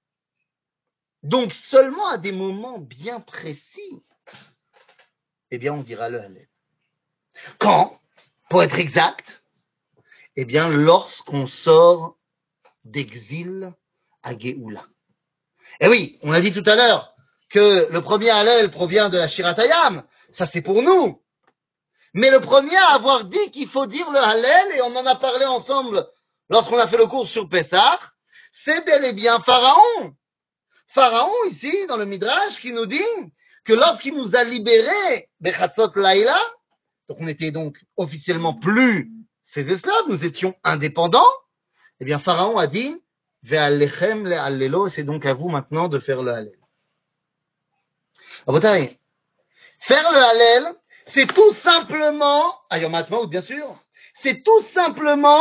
Donc seulement à des moments bien précis, eh bien on dira le Hallel. Quand, pour être exact, eh bien, lorsqu'on sort d'exil à Géoula. Eh oui, on a dit tout à l'heure que le premier Hallel provient de la Shirat Hayam. Ça, c'est pour nous. Mais le premier à avoir dit qu'il faut dire le Hallel, et on en a parlé ensemble lorsqu'on a fait le cours sur Pessah, c'est bel et bien Pharaon. Pharaon, ici, dans le Midrash, qui nous dit que lorsqu'il nous a libérés, Bechassot Laïla, donc on était donc officiellement plus ses esclaves, nous étions indépendants, eh bien Pharaon a dit Ve'alechem le'allelo, c'est donc à vous maintenant de faire le Hallel. Rabotai, faire le Hallel, c'est tout simplement, à Yom HaAtzmaut bien sûr, c'est tout simplement,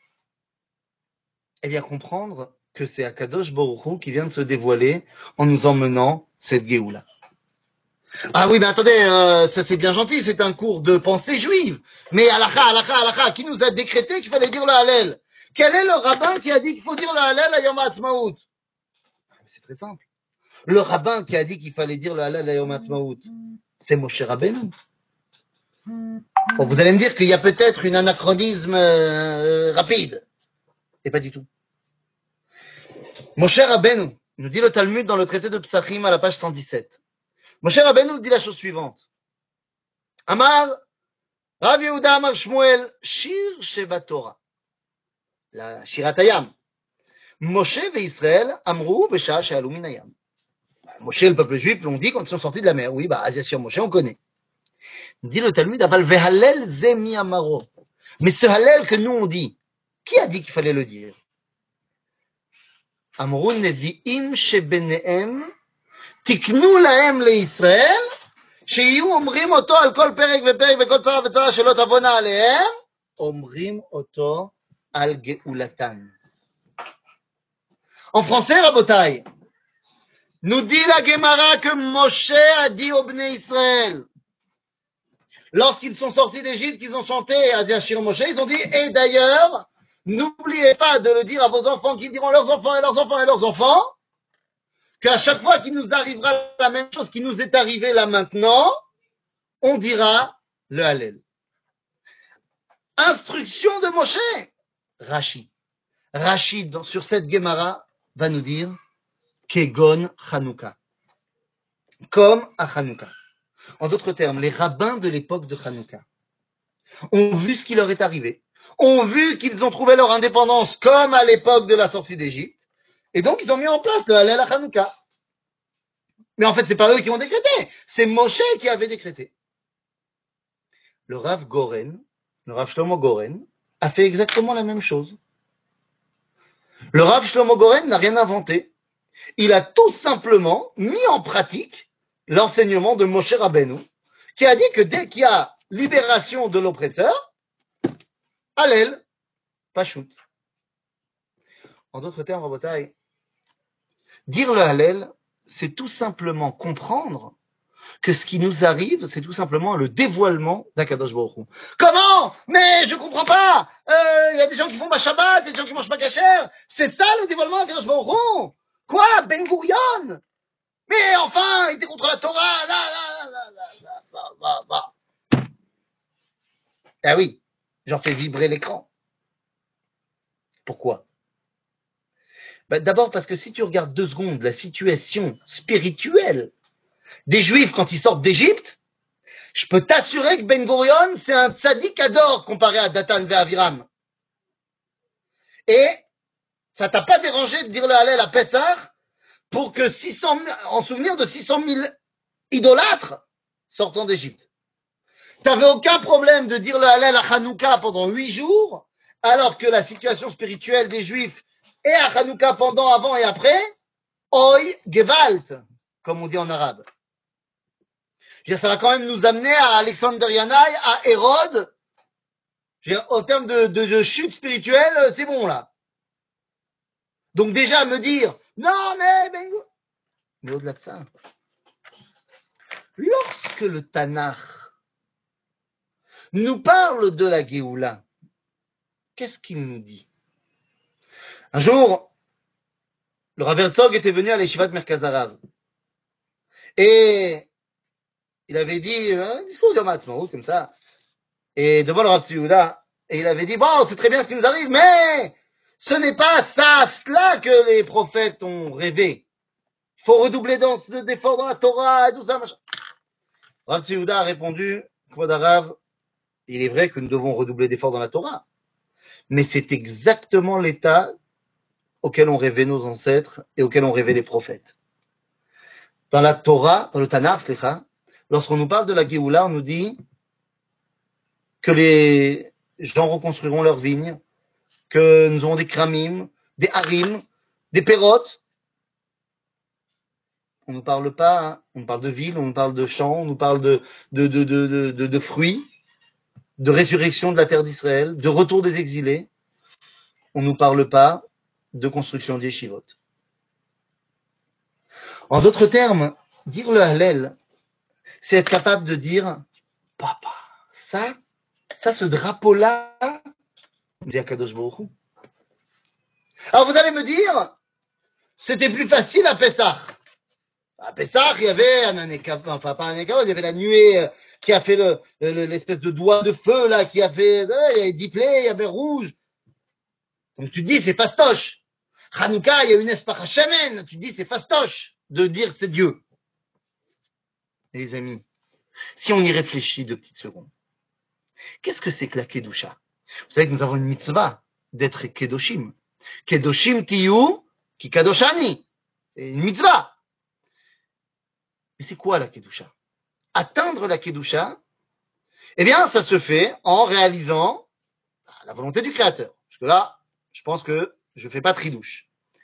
eh bien comprendre que c'est Akadosh Baruch Hu qui vient de se dévoiler en nous emmenant cette Géoula. Ah oui, mais attendez, ça c'est bien gentil, c'est un cours de pensée juive. Mais halakha, qui nous a décrété qu'il fallait dire le Hallel? Quel est le rabbin qui a dit qu'il faut dire le Hallel à Yom HaAtzmaut? C'est très simple. Le rabbin qui a dit qu'il fallait dire le Hallel à Yom HaAtzmaut, c'est Moshe Rabbeinu. Bon, vous allez me dire qu'il y a peut-être un anachronisme rapide. C'est pas du tout. Moshe Rabbeinu, nous dit le Talmud dans le traité de Psachim à la page 117. Moshe Rabbeinu dit la chose suivante. Amar, Rav Yehuda Amar Shmuel, Shir Sheba Torah. La Shiratayam. Moshe et Israël, Amrou, Besha, She'alou Minayam. Moshe et le peuple juif l'ont dit quand ils sont sortis de la mer. Oui, bah, Asia sur Moshe, on connaît. Dit le Talmud, Aval Vehalel Zemi Amaro. Mais ce Hallel que nous on dit, qui a dit qu'il fallait le dire? Amrou Nevi'im Shebenehem, Tiknu Lahem LeIsraël, שיהיו אומרים אותו על כל פרק ופרק וכל צרה וצרה שלא תבואנה עליהם, אומרים אותו על גאולתן. En français, Rabotai, nous dit la Gemara que Moshe a dit aux Bnei Israël, lorsqu'ils sont sortis d'Égypte, qu'ils ont chanté Asia Shir Moshe, ils ont dit, et d'ailleurs, n'oubliez pas de le dire à vos enfants qui diront leurs enfants et leurs enfants et leurs enfants, qu'à chaque fois qu'il nous arrivera la même chose qui nous est arrivé là maintenant, on dira le Hallel. Instruction de Moshe. Rashi. Rashi, sur cette Gemara, va nous dire Kegon Hanouka. Comme à Hanouka. En d'autres termes, les rabbins de l'époque de Hanouka ont vu ce qui leur est arrivé, ont vu qu'ils ont trouvé leur indépendance comme à l'époque de la sortie d'Égypte, et donc ils ont mis en place le Hallel à Hanouka. Mais en fait, c'est pas eux qui ont décrété, c'est Moshe qui avait décrété. Le Rav Goren, le Rav Shlomo Goren, a fait exactement la même chose. Le Rav Shlomo Goren n'a rien inventé. Il a tout simplement mis en pratique l'enseignement de Moshe Rabbeinu, qui a dit que dès qu'il y a libération de l'oppresseur, Hallel, Pachout. En d'autres termes, Rabotai, dire le Hallel, c'est tout simplement comprendre que ce qui nous arrive, c'est tout simplement le dévoilement d'Akadosh Baruch Hu. Comment? Mais je comprends pas. Y a des gens qui font ma Shabbat, des gens qui mangent pas kasher. C'est ça le dévoilement d'Akadosh Baruch Hu. Quoi? Ben Gurion? Mais enfin, il était contre la Torah. Ah oui, j'en fais vibrer l'écran. Pourquoi? D'abord parce que si tu regardes 2 secondes la situation spirituelle des Juifs quand ils sortent d'Égypte, je peux t'assurer que Ben Gurion, c'est un tzaddik ador comparé à Datan et Aviram. Et ça t'a pas dérangé de dire le Hallel à Pessah pour que 600, en souvenir de 600 000 idolâtres sortant d'Égypte. T'avais aucun problème de dire le Hallel à Hanouka pendant 8 jours, alors que la situation spirituelle des Juifs est à Hanouka pendant, avant et après, Oi Gewalt, comme on dit en arabe. Ça va quand même nous amener à Alexander Yanaï, à Hérode. En termes de chute spirituelle, c'est bon là. Donc déjà me dire, non mais au-delà de ça, lorsque le Tanakh nous parle de la Géoula, qu'est-ce qu'il nous dit? Un jour, le Rav Herzog était venu à l'Yeshivat Merkaz Harav. Et il avait dit un discours de Matzmaout, comme ça. Et devant le Rav Tzviuda, et il avait dit, bon, c'est très bien ce qui nous arrive, mais ce n'est pas ça, cela que les prophètes ont rêvé. Il faut redoubler d'efforts dans la Torah, et tout ça, machin. Rav Tzviuda a répondu, Kvod Harav, il est vrai que nous devons redoubler d'efforts dans la Torah. Mais c'est exactement l'état auquel ont rêvé nos ancêtres et auquel ont rêvé les prophètes. Dans la Torah, dans le Tanakh, lorsqu'on nous parle de la Géoula, on nous dit que les gens reconstruiront leurs vignes, que nous aurons des kramim, des harim, des pérotes. On ne nous parle pas, hein, on nous parle de villes, on nous parle de champs, on nous parle de fruits, de résurrection de la terre d'Israël, de retour des exilés. On ne nous parle pas de construction des yeshivot. En d'autres termes, dire le Hallel, c'est être capable de dire, papa, ça, ce drapeau-là, dit Akadosh Baruch Hu. Alors vous allez me dire, c'était plus facile à Pessah. À Pessah, il y avait un anékava, enfin pas un anékava, il y avait la nuée qui a fait l'espèce de doigt de feu là, qui a fait, il y avait 10 plaies, il y avait rouge. Donc tu te dis, c'est fastoche. Hanouka, il y a une espacha shemen, tu te dis, c'est fastoche de dire c'est Dieu. Et les amis, si on y réfléchit 2 petites secondes, qu'est-ce que c'est que la Kedusha? Vous savez que nous avons une mitzvah d'être Kedoshim. Kedoshim tiyu ki kadoshani. C'est une mitzvah. Et c'est quoi la Kedusha? Atteindre la Kedusha, eh bien, ça se fait en réalisant la volonté du Créateur. Parce que là, je pense que je ne fais pas tridouche.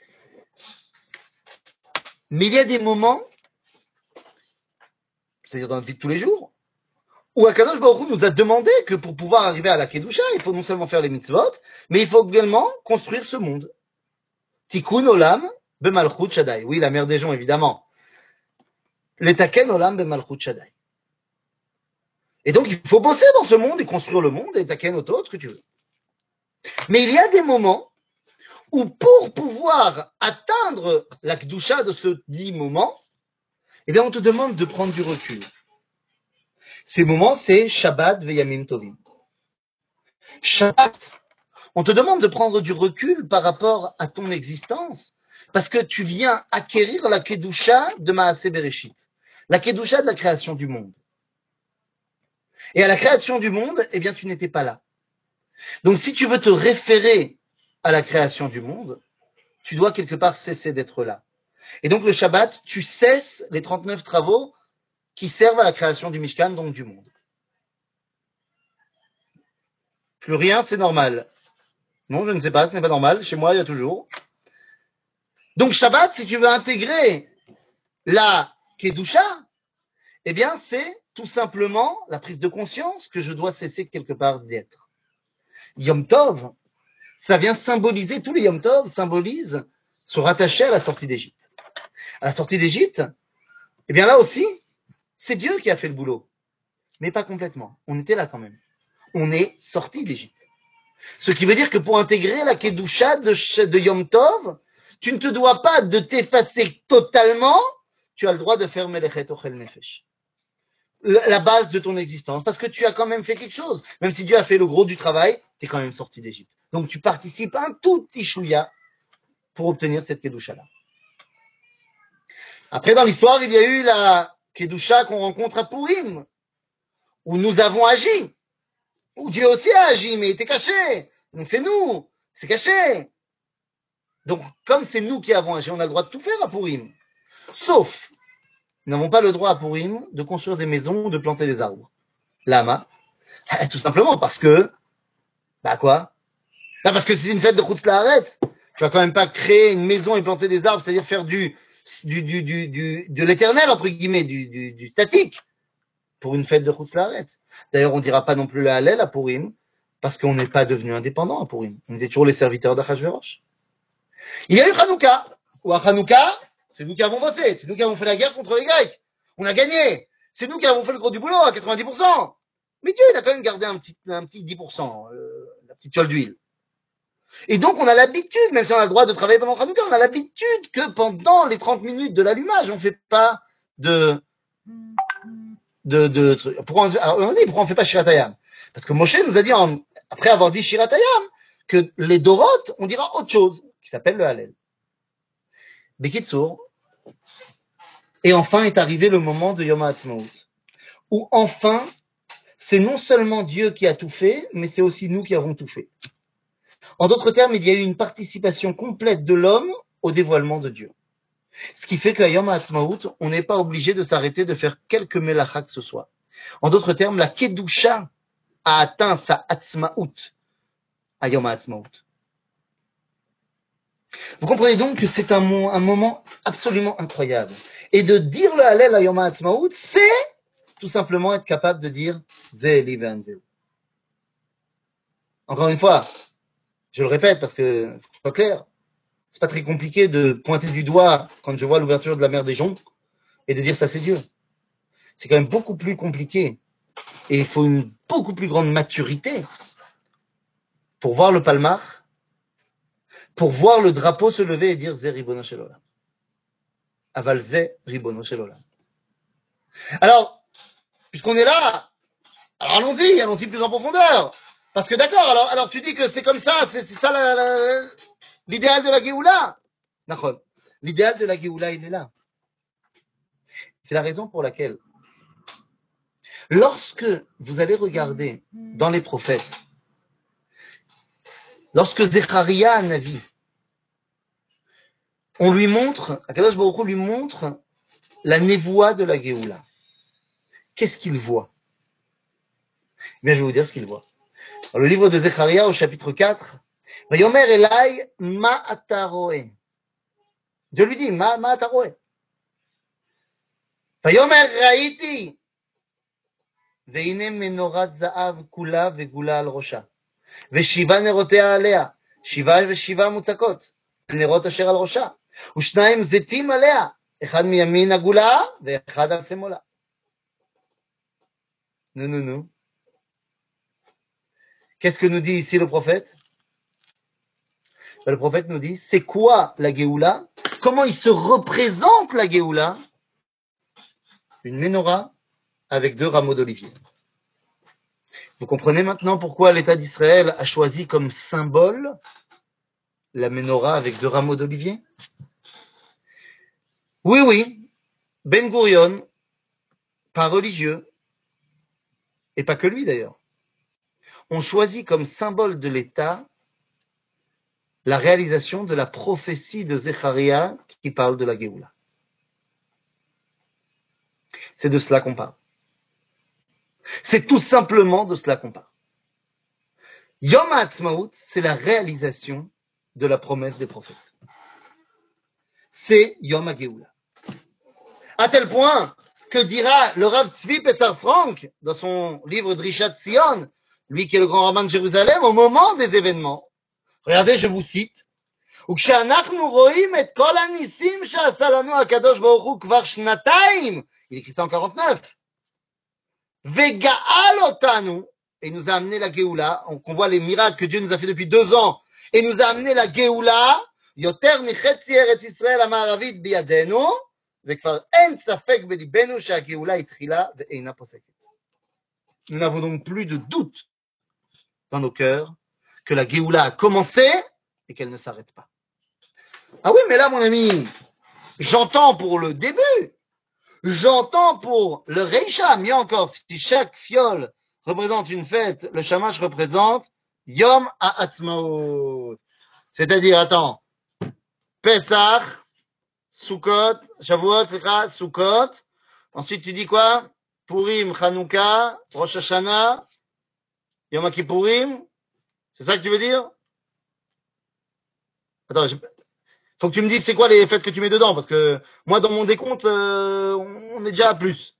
Mais il y a des moments, c'est-à-dire dans notre vie de tous les jours, où Akadosh Baruch Hu nous a demandé que pour pouvoir arriver à la Kedusha, il faut non seulement faire les mitzvot, mais il faut également construire ce monde. Tikkun olam bemalchut shaddai. Oui, la mère des gens, évidemment. Letaken olam bemalchut shaddai. Et donc, il faut bosser dans ce monde et construire le monde, et taken auto, ce que tu veux. Mais il y a des moments où pour pouvoir atteindre la Kedusha de ce dit moment, eh bien, on te demande de prendre du recul. Ces moments, c'est Shabbat veyamim tovim. Shabbat, on te demande de prendre du recul par rapport à ton existence, parce que tu viens acquérir la Kedusha de Maaseh Bereshit, la Kedusha de la création du monde. Et à la création du monde, eh bien, tu n'étais pas là. Donc, si tu veux te référer à la création du monde, tu dois quelque part cesser d'être là. Et donc, le Shabbat, tu cesses les 39 travaux qui servent à la création du Mishkan, donc du monde. Plus rien, c'est normal. Non, je ne sais pas, ce n'est pas normal. Chez moi, il y a toujours. Donc, Shabbat, si tu veux intégrer la Kedusha, eh bien, c'est tout simplement la prise de conscience que je dois cesser quelque part d'être. Yom Tov, ça vient symboliser, tous les Yom Tov symbolisent, sont rattachés à la sortie d'Égypte. À la sortie d'Égypte, eh bien là aussi, c'est Dieu qui a fait le boulot. Mais pas complètement. On était là quand même. On est sorti d'Égypte. Ce qui veut dire que pour intégrer la Kedusha de Yom Tov, tu ne te dois pas de t'effacer totalement, tu as le droit de faire Melechet Ochel Nefesh. La base de ton existence, parce que tu as quand même fait quelque chose. Même si Dieu a fait le gros du travail, tu es quand même sorti d'Égypte. Donc tu participes un tout petit chouïa pour obtenir cette Kedusha-là. Après, dans l'histoire, il y a eu la Kedusha qu'on rencontre à Purim, où nous avons agi, où Dieu aussi a agi, mais il était caché. Donc c'est nous, c'est caché. Donc, comme c'est nous qui avons agi, on a le droit de tout faire à Purim. Sauf, nous n'avons pas le droit à Purim de construire des maisons ou de planter des arbres. Lama. Tout simplement parce que, bah quoi? Bah parce que c'est une fête de Chutz La'aretz. Tu vas quand même pas créer une maison et planter des arbres, c'est-à-dire faire de l'éternel, entre guillemets, du statique, pour une fête de Chutz La'aretz. D'ailleurs, on dira pas non plus la Hallel à Purim, parce qu'on n'est pas devenu indépendant à Purim. On était toujours les serviteurs d'Achashverosh. Il y a eu Hanouka, ou à Hanouka, c'est nous qui avons voté, c'est nous qui avons fait la guerre contre les Grecs. On a gagné. C'est nous qui avons fait le gros du boulot à 90%. Mais Dieu, il a quand même gardé un petit 10%, la petite toile d'huile. Et donc, on a l'habitude, même si on a le droit de travailler pendant Hanouka, on a l'habitude que pendant les 30 minutes de l'allumage, on ne fait pas alors, on dit, pourquoi on ne fait pas Shiratayam? Parce que Moshe nous a dit, après avoir dit Shiratayam, que les Dorotes, on dira autre chose, qui s'appelle le Hallel. Bekitsour. Et enfin est arrivé le moment de Yom HaAtzmaut, où enfin, c'est non seulement Dieu qui a tout fait, mais c'est aussi nous qui avons tout fait. En d'autres termes, il y a eu une participation complète de l'homme au dévoilement de Dieu. Ce qui fait qu'à Yom HaAtzmaut, on n'est pas obligé de s'arrêter de faire quelques melacha que ce soit. En d'autres termes, la Kedusha a atteint sa Atzmaut à Yom HaAtzmaut. Vous comprenez donc que c'est un moment absolument incroyable. Et de dire le Hallel à Yom HaAtzmaut, c'est tout simplement être capable de dire Zeh Eli ve'anveu. Encore une fois, je le répète parce que c'est pas clair. C'est pas très compliqué de pointer du doigt quand je vois l'ouverture de la mer des joncs et de dire ça c'est Dieu. C'est quand même beaucoup plus compliqué et il faut une beaucoup plus grande maturité pour voir le palmar, pour voir le drapeau se lever et dire Zeh Ribono Shel Olam. Aval Zeh Ribono Shel Olam. Alors, puisqu'on est là, alors allons-y plus en profondeur. Parce que d'accord, alors tu dis que c'est comme ça, c'est ça l'idéal de la Géoula. D'accord. L'idéal de la Géoula, il est là. C'est la raison pour laquelle Lorsque vous allez regarder dans les prophètes, lorsque Zecharia Navi, on lui montre, Akadosh Baruch Hu lui montre la névoie de la Géoula. Qu'est-ce qu'il voit? Eh bien, je vais vous dire ce qu'il voit. Dans le livre de Zecharia, au chapitre 4, Vayomer Elai ma ataroe. Dieu lui dit, ma ataroe. Vayomer raiti. והנה מנורת זהב כולה וגולה על ראשה, ושבעה נרותיה עליה, שבעה ושבעה מוצקות, נרות אשר על ראשה, ושניים זיתים עליה, אחד מימין הגולה ואחד על שמאלה. נו. Qu'est-ce que nous dit ici le prophète? Le prophète nous dit, c'est quoi la Géoula? Comment il se représente la Géoula? Une menorah avec 2 rameaux d'olivier. Vous comprenez maintenant pourquoi l'État d'Israël a choisi comme symbole la menorah avec 2 rameaux d'olivier? Oui, Ben Gurion, pas religieux, et pas que lui d'ailleurs, ont choisi comme symbole de l'État la réalisation de la prophétie de Zecharia qui parle de la Géoula. C'est de cela qu'on parle. C'est tout simplement de cela qu'on parle. Yom HaAtzmaut, c'est la réalisation de la promesse des prophètes. C'est Yom HaGeoula. À tel point que dira le Rav Tzvi Pessar Frank dans son livre Drishat Sion, lui qui est le grand rabbin de Jérusalem, au moment des événements. Regardez, je vous cite. וכשאנחנו רואים את כל הניסים שעשה לנו הקדוש ברוך הוא כבר שנתיים, il écrit ça en 49, וגאל אותנו, et nous a amené la Géoula, qu'on voit les miracles que Dieu nous a fait depuis 2 ans, et nous a amené la Géoula, יותר מחצי ארץ ישראל המערבית בידינו, וכבר אין ספק בליבנו שהגאולה התחילה ואינה פוסקת. Nous n'avons donc plus de doute dans nos cœurs que la Géoula a commencé et qu'elle ne s'arrête pas. Ah oui, mais là, mon ami, j'entends pour le début, j'entends pour le Reisha, mieux encore, si chaque fiole représente une fête, le Shamash représente Yom HaAtzmaut. C'est-à-dire, attends, Pesach, Sukkot, Shavuot, Sukkot. Ensuite, tu dis quoi? Purim, Hanouka, Rosh Hashanah, Yom Kippourim. C'est ça que tu veux dire? Attends, faut que tu me dises c'est quoi les fêtes que tu mets dedans, parce que moi, dans mon décompte, on est déjà à plus.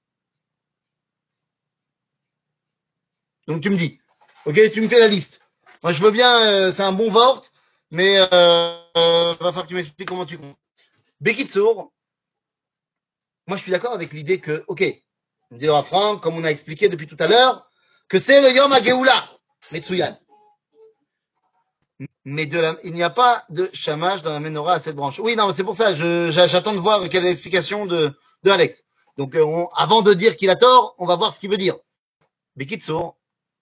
Donc, tu me dis. Ok, tu me fais la liste. Moi, je veux bien, c'est un bon vort, mais va falloir que tu m'expliques comment tu comptes. Bekitsour, moi, je suis d'accord avec l'idée que, ok, on dira Franck, comme on a expliqué depuis tout à l'heure, que c'est le Yom HaGeoula, Metsuyan. Mais il n'y a pas de chamash dans la menorah à 7 branches. Oui, non, c'est pour ça, j'attends de voir quelle est l'explication de Alex. Donc, avant de dire qu'il a tort, on va voir ce qu'il veut dire. Bekitsour,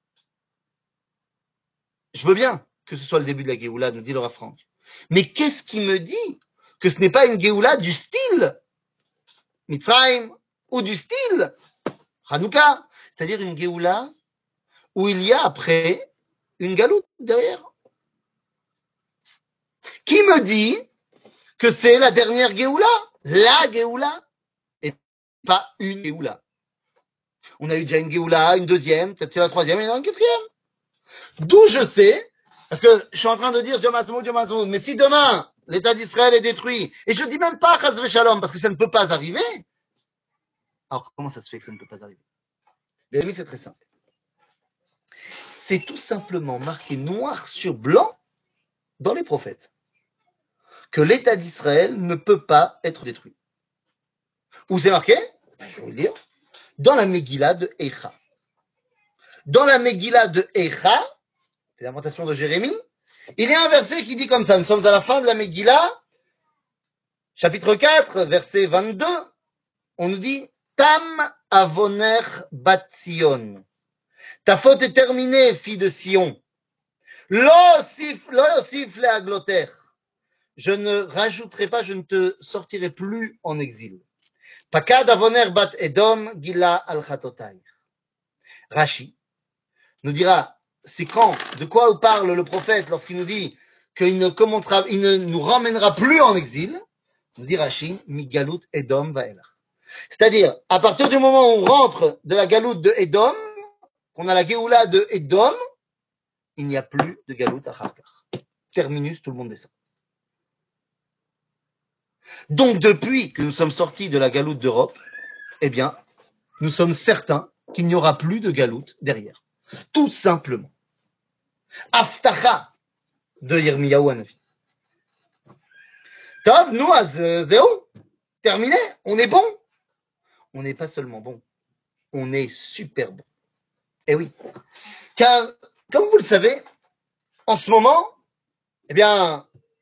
je veux bien que ce soit le début de la Géoula, nous dit Laura Franck. Mais qu'est-ce qui me dit que ce n'est pas une Géoula du style Mitzrayim ou du style Hanouka, c'est-à-dire une Géoula où il y a après une galoute derrière. Qui me dit que c'est la dernière Géoula, la Géoula, et pas une Géoula? On a eu déjà une Géoula, une deuxième, peut-être c'est la troisième, et il y en a une quatrième. D'où je sais, parce que je suis en train de dire Yom HaAtzmaut, mais si demain l'État d'Israël est détruit, et je ne dis même pas Chas v'Shalom, parce que ça ne peut pas arriver, alors comment ça se fait que ça ne peut pas arriver? Bien amis, c'est très simple. C'est tout simplement marqué noir sur blanc dans les prophètes que l'État d'Israël ne peut pas être détruit. Où c'est marqué? Je vais vous le dire. Dans la Megillah de Eicha. Dans la Megillah de Eicha, lamentation de Jérémie, il y a un verset qui dit comme ça, nous sommes à la fin de la Megillah, chapitre 4, verset 22, on nous dit Tam avoner bat Sion. Ta faute est terminée, fille de Sion. Lo yosif leagloter. Je ne rajouterai pas, je ne te sortirai plus en exil. Pakad avoner bat Edom gila al chatotai. Rashi nous dira, c'est quand, de quoi parle le prophète lorsqu'il nous dit qu'il il ne nous ramènera plus en exil, nous dit Rashi, Migalut Edom vaelach. C'est-à-dire, à partir du moment où on rentre de la galoute de Edom, qu'on a la Géoula de Edom, il n'y a plus de galoute à Harkar. Terminus, tout le monde descend. Donc, depuis que nous sommes sortis de la galoute d'Europe, eh bien, nous sommes certains qu'il n'y aura plus de galoute derrière. Tout simplement. Aftacha de Yirmiyahu Hanavi. Tov, nous, à Zéo, terminé, on est bon. On n'est pas seulement bon, on est super bon. Eh oui, car, comme vous le savez, en ce moment, eh bien,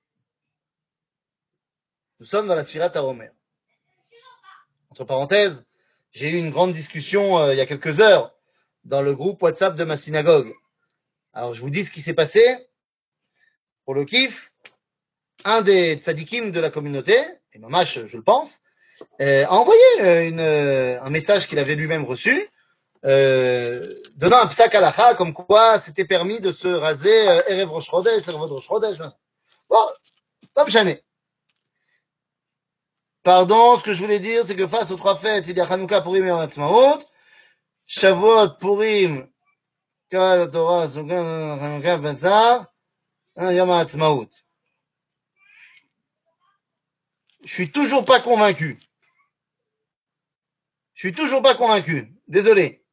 nous sommes dans la Sfirat HaOmer. Entre parenthèses, j'ai eu une grande discussion il y a quelques heures dans le groupe WhatsApp de ma synagogue. Alors, je vous dis ce qui s'est passé. Pour le kiff, un des tzadikim de la communauté, et Mamash, je le pense, a envoyé un message qu'il avait lui-même reçu, donnant un psak halacha comme quoi c'était permis de se raser Erev Rosh Chodesh, Erev Rosh Chodesh. Bon, pas jamais. Pardon, ce que je voulais dire, c'est que face aux trois fêtes, il y a Hanouka, Purim et Yom Ha'atzmaut, Shavuot, Purim, Kabbalat Torah, Hanouka, Pessah, Yom Ha'atzmaut. Je suis toujours pas convaincu. Je suis toujours pas convaincu. Désolé.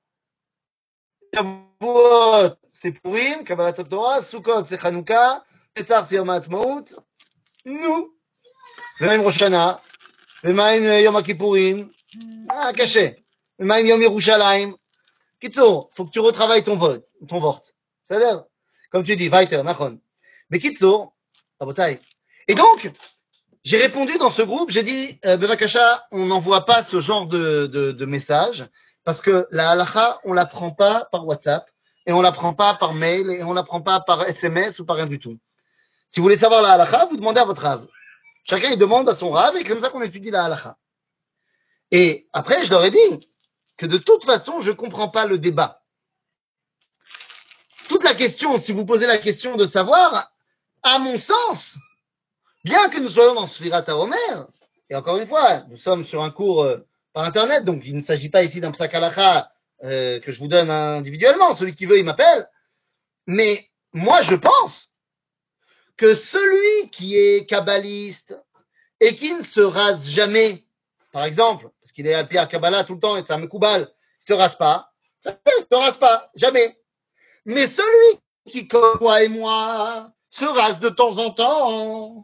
Shavuot, c'est Purim, Kabbalat Torah, Sukkot, c'est Hanouka, Pessah, c'est Yom Ha'atzmaut. Nous, ומה עם ראש השנה? ומה עם יום הכיפורים? קשה. ומה עם יום ירושלים? קיצור, faut que tu retravailles ton vort. בסדר? Comme tu dis, weiter, נכון. בקיצור, רבותיי. Et donc, j'ai répondu dans ce groupe, j'ai dit, Bevakasha, on n'envoie pas ce genre de message, parce que la halakha, on la prend pas par WhatsApp, et on la prend pas par mail, et on la prend pas par SMS ou par rien du tout. Si vous voulez savoir la halakha, vous demandez à votre Rav. Chacun, il demande à son Rav, et comme ça qu'on étudie la halakha. Et après, je leur ai dit que de toute façon, je comprends pas le débat. Toute la question, si vous posez la question de savoir, à mon sens, bien que nous soyons dans Sfirat HaOmer, et encore une fois, nous sommes sur un cours par Internet, donc il ne s'agit pas ici d'un psak halacha que je vous donne individuellement. Celui qui veut, il m'appelle. Mais moi, je pense que celui qui est kabbaliste et qui ne se rase jamais, par exemple, parce qu'il est à Pierre Kabbalah tout le temps et ça me coubale, se rase pas, ça se rase pas, jamais. Mais celui qui, comme toi et moi, se rase de temps en temps,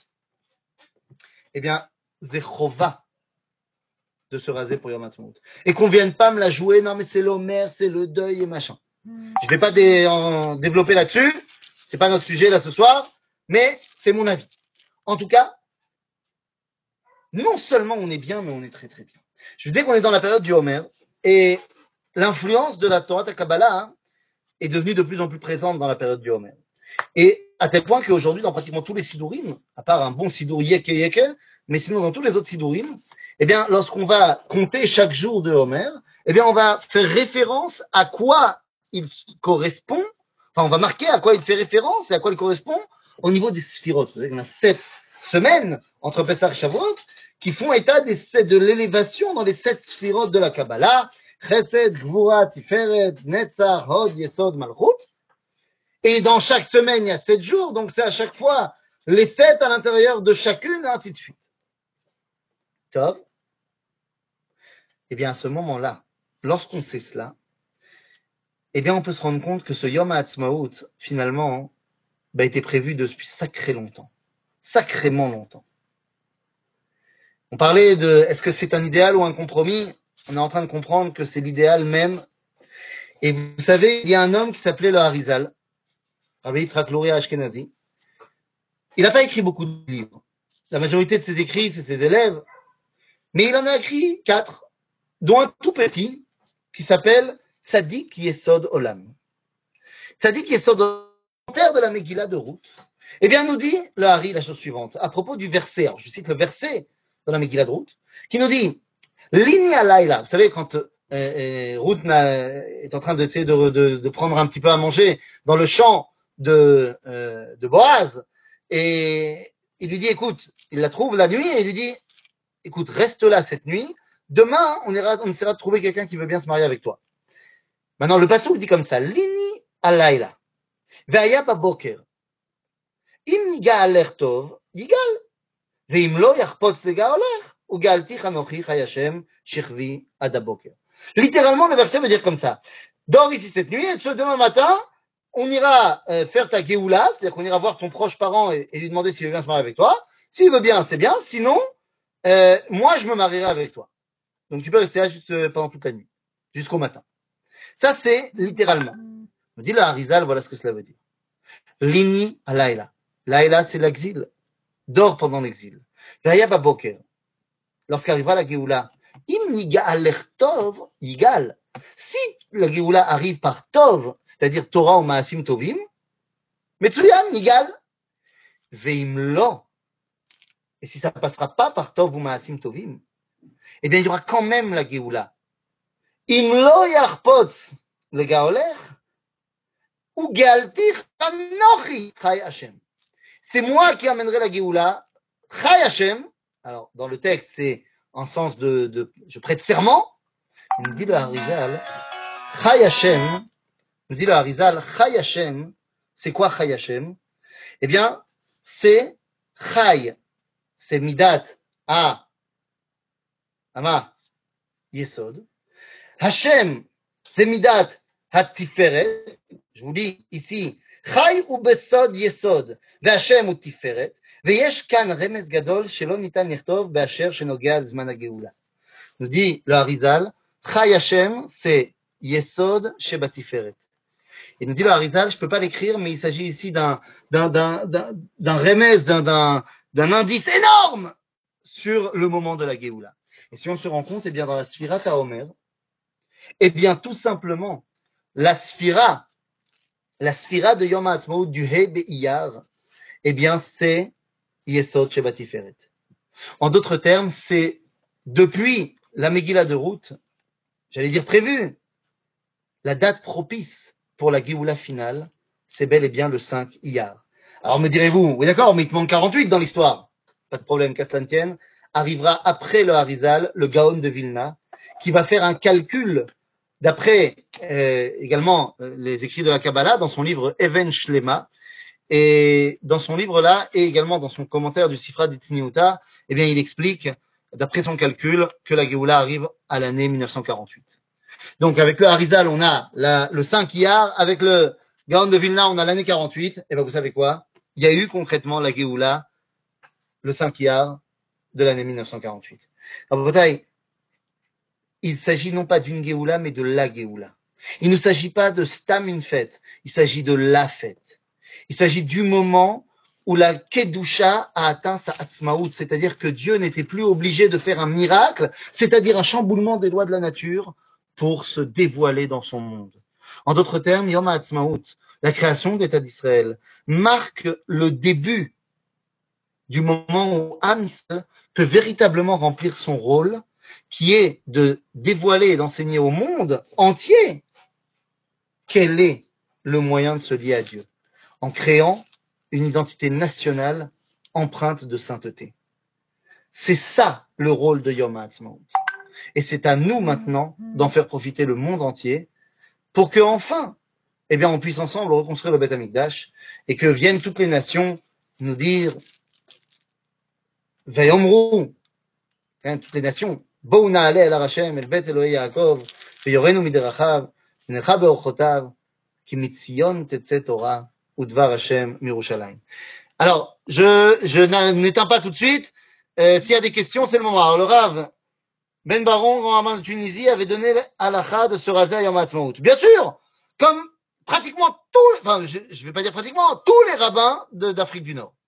eh bien, c'est chova de se raser pour Yom Ha'atzmaut. Et qu'on vienne pas me la jouer, non mais c'est l'Omer, c'est le deuil et machin. Je vais pas développer là-dessus, c'est pas notre sujet là ce soir, mais c'est mon avis. En tout cas, non seulement on est bien, mais on est très très bien. Je dis qu'on est dans la période du Homer, et l'influence de la Torah de Kabbalah est devenue de plus en plus présente dans la période du Homer. Et à tel point qu'aujourd'hui, dans pratiquement tous les sidourim, à part un bon sidour yeke, mais sinon dans tous les autres sidourim, eh bien, lorsqu'on va compter chaque jour de Homer, eh bien, on va faire référence à quoi il correspond, enfin, on va marquer à quoi il fait référence et à quoi il correspond au niveau des sphirotes. Vous savez qu'on a 7 semaines entre Pessah et Shavuot qui font état de l'élévation dans les 7 sphirotes de la Kabbalah, Chesed, Gvura, Tiferet, Netzach, Hod, Yesod, Malchut. Et dans chaque semaine, il y a 7 jours, donc c'est à chaque fois les 7 à l'intérieur de chacune, et ainsi de suite. Top. Eh bien, à ce moment-là, lorsqu'on sait cela, eh bien, on peut se rendre compte que ce Yom HaAtzmaut, finalement, était prévu depuis sacré longtemps. Sacrément longtemps. On parlait de est-ce que c'est un idéal ou un compromis? On est en train de comprendre que c'est l'idéal même. Et vous savez, il y a un homme qui s'appelait le Harizal, Rabbi Yitzhak Luria Ashkenazi. Il n'a pas écrit beaucoup de livres. La majorité de ses écrits, c'est ses élèves. Mais il en a écrit 4, dont un tout petit qui s'appelle Tzadik Yesod Olam. Tzadik Yesod Olam, de la Megillah de Ruth, eh bien, nous dit le Hari la chose suivante, à propos du verset. Alors, je cite le verset de la Megillah de Ruth. qui nous dit Lini alayla. Vous savez, quand Ruth est en train d'essayer de prendre un petit peu à manger dans le champ de Boaz, et il lui dit, écoute, il la trouve la nuit et il lui dit, écoute, reste là cette nuit. Demain, on essaiera de trouver quelqu'un qui veut bien se marier avec toi. Maintenant, le passouk dit comme ça, Lini alayla. Ve'aya baboker. Im niga alech tov, yigal. Ve'im lo yachpotz legaolech. Ugalti chanochi chayashem shechvi ad aboker. Littéralement, le verset veut dire comme ça. Dors ici cette nuit et demain matin, on ira faire ta geoula, c'est-à-dire qu'on ira voir ton proche parent et lui demander s'il veut bien se marier avec toi. S'il veut bien, c'est bien. Sinon, moi, je me marierai avec toi. Donc, tu peux rester là juste pendant toute la nuit, jusqu'au matin. Ça, c'est littéralement. On dit le Harizal, voilà ce que cela veut dire. Lini à Laïla. Laïla, c'est l'exil. Dors pendant l'exil. Vaya baboker. Lorsqu'arrivera la Géoula, im niga alech tov, yigal. Si la Géoula arrive par tov, c'est-à-dire Torah ou Maasim Tovim, Metsuyan, yigal. Veim lo. Et si ça ne passera pas par tov ou Maasim Tovim, eh bien, il y aura quand même la Géoula. Im lo yarpotz le gaoler, ou galti chanochi chay Hashem. C'est moi qui amènerai la Géoula, chay Hashem. Alors, dans le texte, c'est en sens je prête serment. Il nous dit le Harizal, chay Hashem, nous dit le Harizal, chay Hashem, c'est quoi chay Hashem? Eh bien, c'est chay, c'est midat a, ama, yesod. Hashem, c'est midat ha-tiferet. Je vous lis ici, חי ובסוד יסוד, והשם הוא תפארת, ויש כאן רמז גדול שלא ניתן לכתוב באשר שנוגע לזמן הגאולה. nous dit le Harizal, חי Hashem, c'est יסוד שבתפארת. Et nous dit le Harizal, je ne peux pas l'écrire, mais il s'agit ici d'un remez, d'un indice énorme sur le moment de la Géoula. Et si on se rend compte, eh bien, dans la Sfirat HaOmer, eh bien, tout simplement, la Sphira de Yom HaAtzmaut du He Be'iyar, eh bien, c'est Yesod Shebatiferet. En d'autres termes, c'est depuis la Megillah de Ruth, j'allais dire prévu, la date propice pour la Géoula finale, c'est bel et bien le 5 Iyar. Alors me direz-vous, oui d'accord, mais il te manque 48 dans l'histoire. Pas de problème, qu'à cela ne tienne, arrivera après le Harizal, le Gaon de Vilna, qui va faire un calcul d'après également les écrits de la Kabbalah dans son livre Even Shlema, et dans son livre-là, et également dans son commentaire du Sifra d'Itzniuta, eh bien, il explique, d'après son calcul, que la Géoula arrive à l'année 1948. Donc, avec le Harizal, on a le 5 Iyar, avec le Gaon de Vilna, on a l'année 48, et bien, vous savez quoi? Il y a eu concrètement la Géoula, le 5 Iyar de l'année 1948. Alors, bataille, il s'agit non pas d'une Géoula, mais de la Géoula. Il ne s'agit pas de Stam une fête, il s'agit de la fête. Il s'agit du moment où la Kedusha a atteint sa Atzmaout, c'est-à-dire que Dieu n'était plus obligé de faire un miracle, c'est-à-dire un chamboulement des lois de la nature pour se dévoiler dans son monde. En d'autres termes, Yom HaAtzmaout, la création d'État d'Israël, marque le début du moment où Am Yisraël peut véritablement remplir son rôle, qui est de dévoiler et d'enseigner au monde entier quel est le moyen de se lier à Dieu, en créant une identité nationale empreinte de sainteté. C'est ça le rôle de Yom HaAtzmaut. Et c'est à nous maintenant d'en faire profiter le monde entier pour que enfin, eh bien, on puisse ensemble reconstruire le Beth Amikdash et que viennent toutes les nations nous dire Vayomru, toutes les nations, Bou na'ale el Hashem, el Bet Elohei Yaakov, veyorenu miderachav, necha beorchotav, ki mitzion tetze Torah, udvar Hashem mirushalayim. Alors, je n'éteins pas tout de suite. S'il y a des questions, c'est le moment. Alors, le Rav Ben Baron, grand rabbin de Tunisie, avait donné l'halakha de se raser à Yom HaAtzmaut. Bien sûr, comme pratiquement enfin, je ne vais pas dire pratiquement, tous les rabbins d'Afrique du Nord.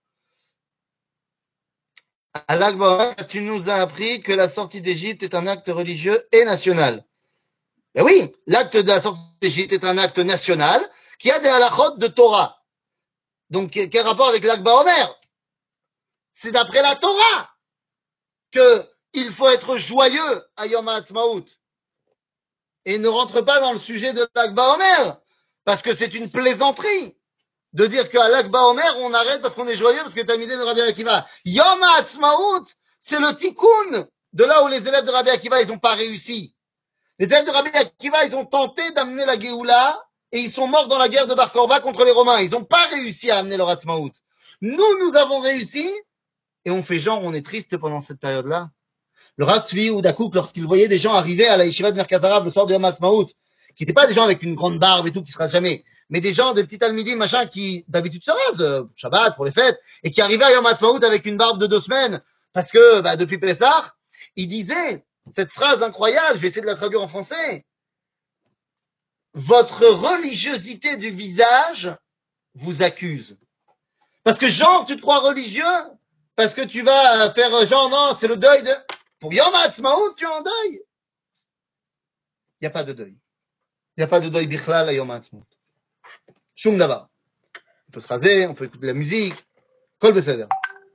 À l'Akbar, tu nous as appris que la sortie d'Égypte est un acte religieux et national. Ben oui, l'acte de la sortie d'Égypte est un acte national qui a des halakhot de Torah. Donc, quel rapport avec l'Akbar Omer? C'est d'après la Torah que il faut être joyeux à Yom HaAtzmaut. Et ne rentre pas dans le sujet de l'Akba Omer, parce que c'est une plaisanterie de dire qu'à l'Akba Omer, on arrête parce qu'on est joyeux, parce que Talmidei de Rabbi Akiva. Yom HaAtzmaut, c'est le tikkun de là où les élèves de Rabbi Akiva, ils n'ont pas réussi. Les élèves de Rabbi Akiva, ils ont tenté d'amener la Géoula et ils sont morts dans la guerre de Bar Korba contre les Romains. Ils n'ont pas réussi à amener leur Hatzmaout. Nous avons réussi et on fait genre, on est triste pendant cette période-là. Le Rav Tzvi Oudakouk, lorsqu'il voyait des gens arriver à la Yeshiva de Merkaz Arav le soir de Yom HaAtzmaut, qui n'étaient pas des gens avec une grande barbe et tout, qui se rasent jamais, mais des gens, des petits talmidim, machin, qui d'habitude se rasent, Shabbat, pour les fêtes, et qui arrivaient à Yom HaAtzmaut avec une barbe de 2 semaines, parce que depuis Pessah, il disait cette phrase incroyable, je vais essayer de la traduire en français. Votre religiosité du visage vous accuse. Parce que genre, tu te crois religieux parce que tu vas faire genre, non, c'est le deuil de... Pour Yom HaAtzmaut, tu es en deuil. Il n'y a pas de deuil. Il n'y a pas de deuil bichlal à Yom HaAtzmaut. Shum davar. On peut se raser, on peut écouter de la musique. Kol beseder.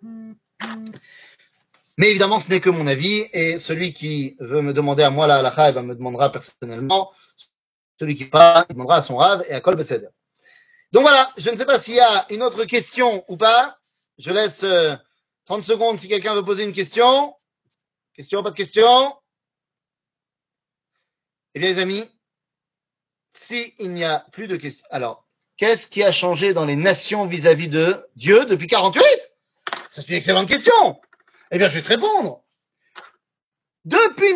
Mais évidemment, ce n'est que mon avis, et celui qui veut me demander à moi la halakha, me demandera personnellement. Celui qui pas, il demandera à son rave et à Kol beseder. Donc voilà, je ne sais pas s'il y a une autre question ou pas. Je laisse 30 secondes si quelqu'un veut poser une question. Question, pas de question. Eh bien, les amis, s'il n'y a plus de questions. Alors, qu'est-ce qui a changé dans les nations vis-à-vis de Dieu depuis 48? C'est une excellente question. Eh bien, je vais te répondre. Depuis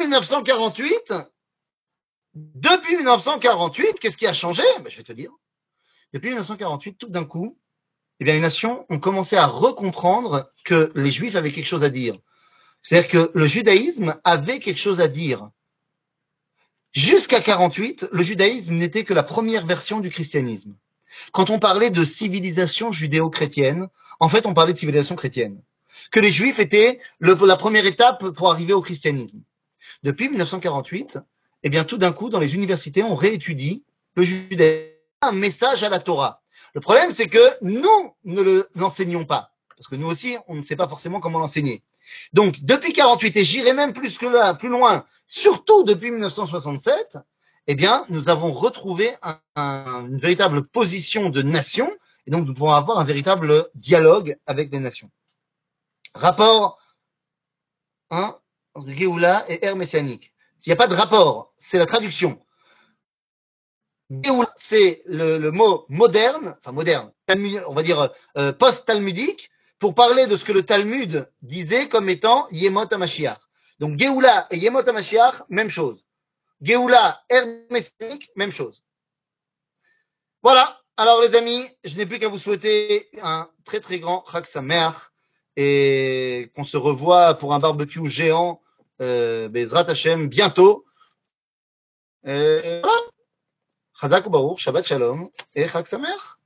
1948, qu'est-ce qui a changé? Je vais te dire. Depuis 1948, tout d'un coup, eh bien, les nations ont commencé à recomprendre que les Juifs avaient quelque chose à dire. C'est-à-dire que le judaïsme avait quelque chose à dire. Jusqu'à 48, le judaïsme n'était que la première version du christianisme. Quand on parlait de civilisation judéo-chrétienne, en fait, on parlait de civilisation chrétienne. Que les juifs étaient la première étape pour arriver au christianisme. Depuis 1948, eh bien, tout d'un coup, dans les universités, on réétudie le judaïsme, un message à la Torah. Le problème, c'est que nous ne l'enseignons pas. Parce que nous aussi, on ne sait pas forcément comment l'enseigner. Donc, depuis 48, et j'irai même plus que là, plus loin, surtout depuis 1967, eh bien, nous avons retrouvé une véritable position de nation, et donc nous pouvons avoir un véritable dialogue avec des nations. Rapport entre Géoula et ère messianique. S'il n'y a pas de rapport, c'est la traduction. Géoula, c'est le mot moderne, enfin moderne, on va dire post-talmudique, pour parler de ce que le Talmud disait comme étant Yemot HaMashiach. Donc Géoula et Yemot HaMashiach, même chose. Géoula, ère messianique, même chose. Voilà. Alors les amis, je n'ai plus qu'à vous souhaiter un très très grand Chag Sameach et qu'on se revoit pour un barbecue géant Bezrat Hashem bientôt. Voilà. Chazak Baruch, Shabbat Shalom et Chag Sameach.